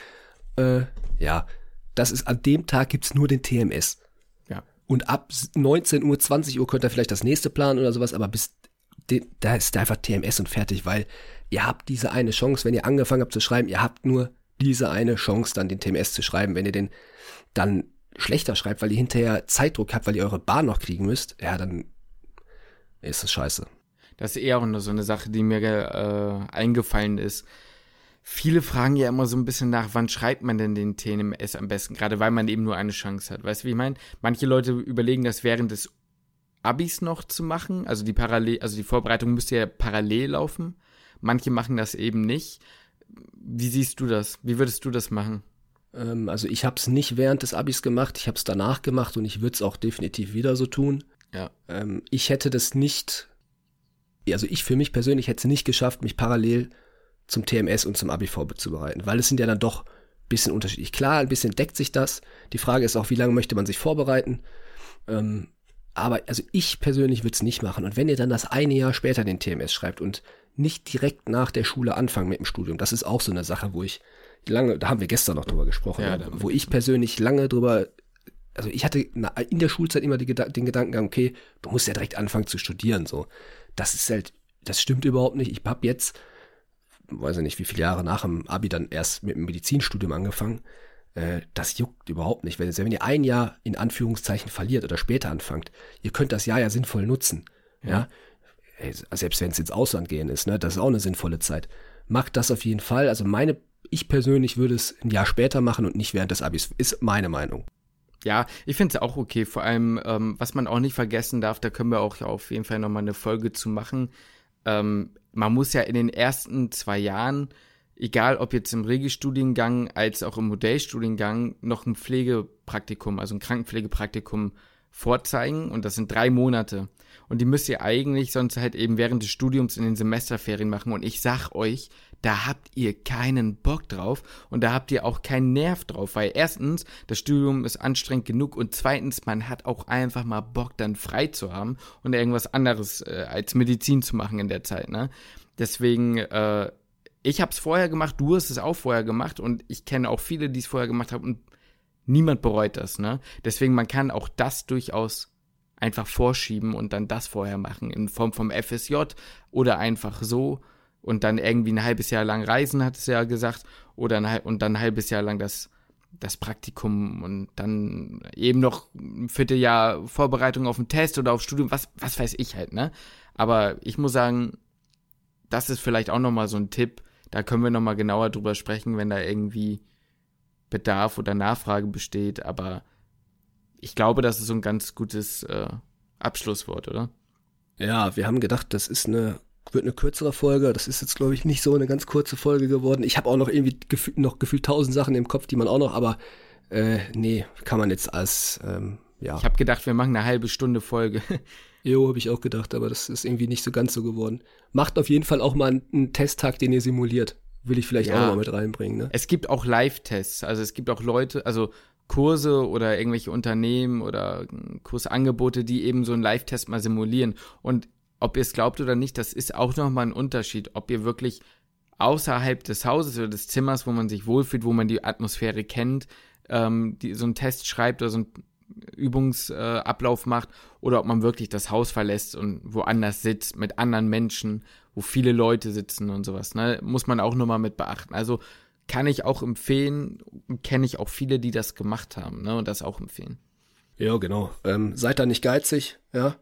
Das ist, an dem Tag gibt's nur den TMS. Ja. Und ab 19 Uhr, 20 Uhr könnt ihr vielleicht das nächste planen oder sowas, aber da ist einfach TMS und fertig, weil ihr habt diese eine Chance, wenn ihr angefangen habt zu schreiben, ihr habt nur diese eine Chance, dann den TMS zu schreiben. Wenn ihr den dann schlechter schreibt, weil ihr hinterher Zeitdruck habt, weil ihr eure Bahn noch kriegen müsst, ja, dann ist das scheiße. Das ist eher auch nur so eine Sache, die mir eingefallen ist. Viele fragen ja immer so ein bisschen nach, wann schreibt man denn den TMS am besten, gerade weil man eben nur eine Chance hat. Weißt du, wie ich meine? Manche Leute überlegen das während des Abis noch zu machen, also die Vorbereitung müsste ja parallel laufen. Manche machen das eben nicht. Wie siehst du das? Wie würdest du das machen? Also ich habe es nicht während des Abis gemacht, ich habe es danach gemacht und ich würde es auch definitiv wieder so tun. Ja. Ich hätte das nicht, also ich für mich persönlich hätte es nicht geschafft, mich parallel zum TMS und zum Abi vorzubereiten, weil es sind ja dann doch ein bisschen unterschiedlich. Klar, ein bisschen deckt sich das. Die Frage ist auch, wie lange möchte man sich vorbereiten? Aber also ich persönlich würde es nicht machen. Und wenn ihr dann das eine Jahr später den TMS schreibt und nicht direkt nach der Schule anfangen mit dem Studium, das ist auch so eine Sache, wo ich lange, da haben wir gestern noch drüber gesprochen, Ja, wo ich persönlich lange drüber, also ich hatte in der Schulzeit immer den Gedankengang, okay, du musst ja direkt anfangen zu studieren, so. Das ist halt, das stimmt überhaupt nicht. Ich habe jetzt, weiß ich nicht, wie viele Jahre nach dem Abi dann erst mit dem Medizinstudium angefangen. Das juckt überhaupt nicht. Wenn ihr ein Jahr in Anführungszeichen verliert oder später anfangt, ihr könnt das Jahr ja sinnvoll nutzen. Ja. Selbst wenn es ins Ausland gehen ist, ne, das ist auch eine sinnvolle Zeit. Macht das auf jeden Fall. Also ich persönlich würde es ein Jahr später machen und nicht während des Abis. Ist meine Meinung. Ja, ich finde es auch okay. Vor allem, was man auch nicht vergessen darf, da können wir auch auf jeden Fall nochmal eine Folge zu machen. Man muss ja in den ersten 2 Jahren, egal ob jetzt im Regelstudiengang als auch im Modellstudiengang, noch ein Pflegepraktikum, also ein Krankenpflegepraktikum vorzeigen. Und das sind 3 Monate. Und die müsst ihr eigentlich sonst halt eben während des Studiums in den Semesterferien machen. Und ich sag euch, da habt ihr keinen Bock drauf und da habt ihr auch keinen Nerv drauf, weil erstens, das Studium ist anstrengend genug und zweitens, man hat auch einfach mal Bock, dann frei zu haben und irgendwas anderes als Medizin zu machen in der Zeit, ne? Deswegen, ich hab's vorher gemacht, du hast es auch vorher gemacht und ich kenne auch viele, die es vorher gemacht haben und niemand bereut das, ne? Deswegen, man kann auch das durchaus einfach vorschieben und dann das vorher machen in Form vom FSJ oder einfach so und dann irgendwie ein halbes Jahr lang reisen, hat es ja gesagt, oder dann ein halbes Jahr lang das Praktikum und dann eben noch ein Vierteljahr Vorbereitung auf einen Test oder auf Studium, was weiß ich halt, ne? Aber ich muss sagen, das ist vielleicht auch nochmal so ein Tipp, da können wir nochmal genauer drüber sprechen, wenn da irgendwie Bedarf oder Nachfrage besteht, aber ich glaube, das ist so ein ganz gutes Abschlusswort, oder? Ja, wir haben gedacht, wird eine kürzere Folge. Das ist jetzt, glaube ich, nicht so eine ganz kurze Folge geworden. Ich habe auch noch irgendwie gefühlt 1000 Sachen im Kopf, die man auch noch, aber nee, kann man jetzt als, ja. Ich habe gedacht, wir machen eine halbe Stunde Folge. Jo, habe ich auch gedacht, aber das ist irgendwie nicht so ganz so geworden. Macht auf jeden Fall auch mal einen Testtag, den ihr simuliert. Will ich vielleicht auch noch mal mit reinbringen, ne? Es gibt auch Live-Tests, also es gibt auch Leute, also Kurse oder irgendwelche Unternehmen oder Kursangebote, die eben so einen Live-Test mal simulieren. Und ob ihr es glaubt oder nicht, das ist auch nochmal ein Unterschied, ob ihr wirklich außerhalb des Hauses oder des Zimmers, wo man sich wohlfühlt, wo man die Atmosphäre kennt, so einen Test schreibt oder so einen Übungsablauf macht oder ob man wirklich das Haus verlässt und woanders sitzt mit anderen Menschen, wo viele Leute sitzen und sowas, ne? Muss man auch nochmal mit beachten. Also kann ich auch empfehlen, kenne ich auch viele, die das gemacht haben, ne? Und das auch empfehlen. Ja, genau. Seid da nicht geizig, ja?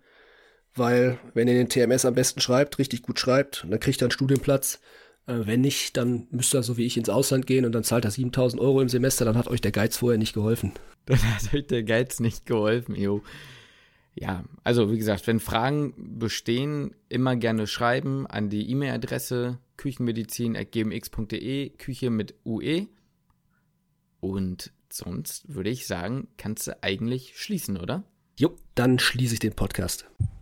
Weil, wenn ihr den TMS am besten schreibt, richtig gut schreibt, dann kriegt ihr einen Studienplatz. Wenn nicht, dann müsst ihr so wie ich ins Ausland gehen und dann zahlt er 7.000 € im Semester, dann hat euch der Geiz vorher nicht geholfen. Dann hat euch der Geiz nicht geholfen, jo. Ja, also wie gesagt, wenn Fragen bestehen, immer gerne schreiben an die E-Mail-Adresse küchenmedizin@gmx.de, Küche mit UE. Und sonst würde ich sagen, kannst du eigentlich schließen, oder? Jo, dann schließe ich den Podcast.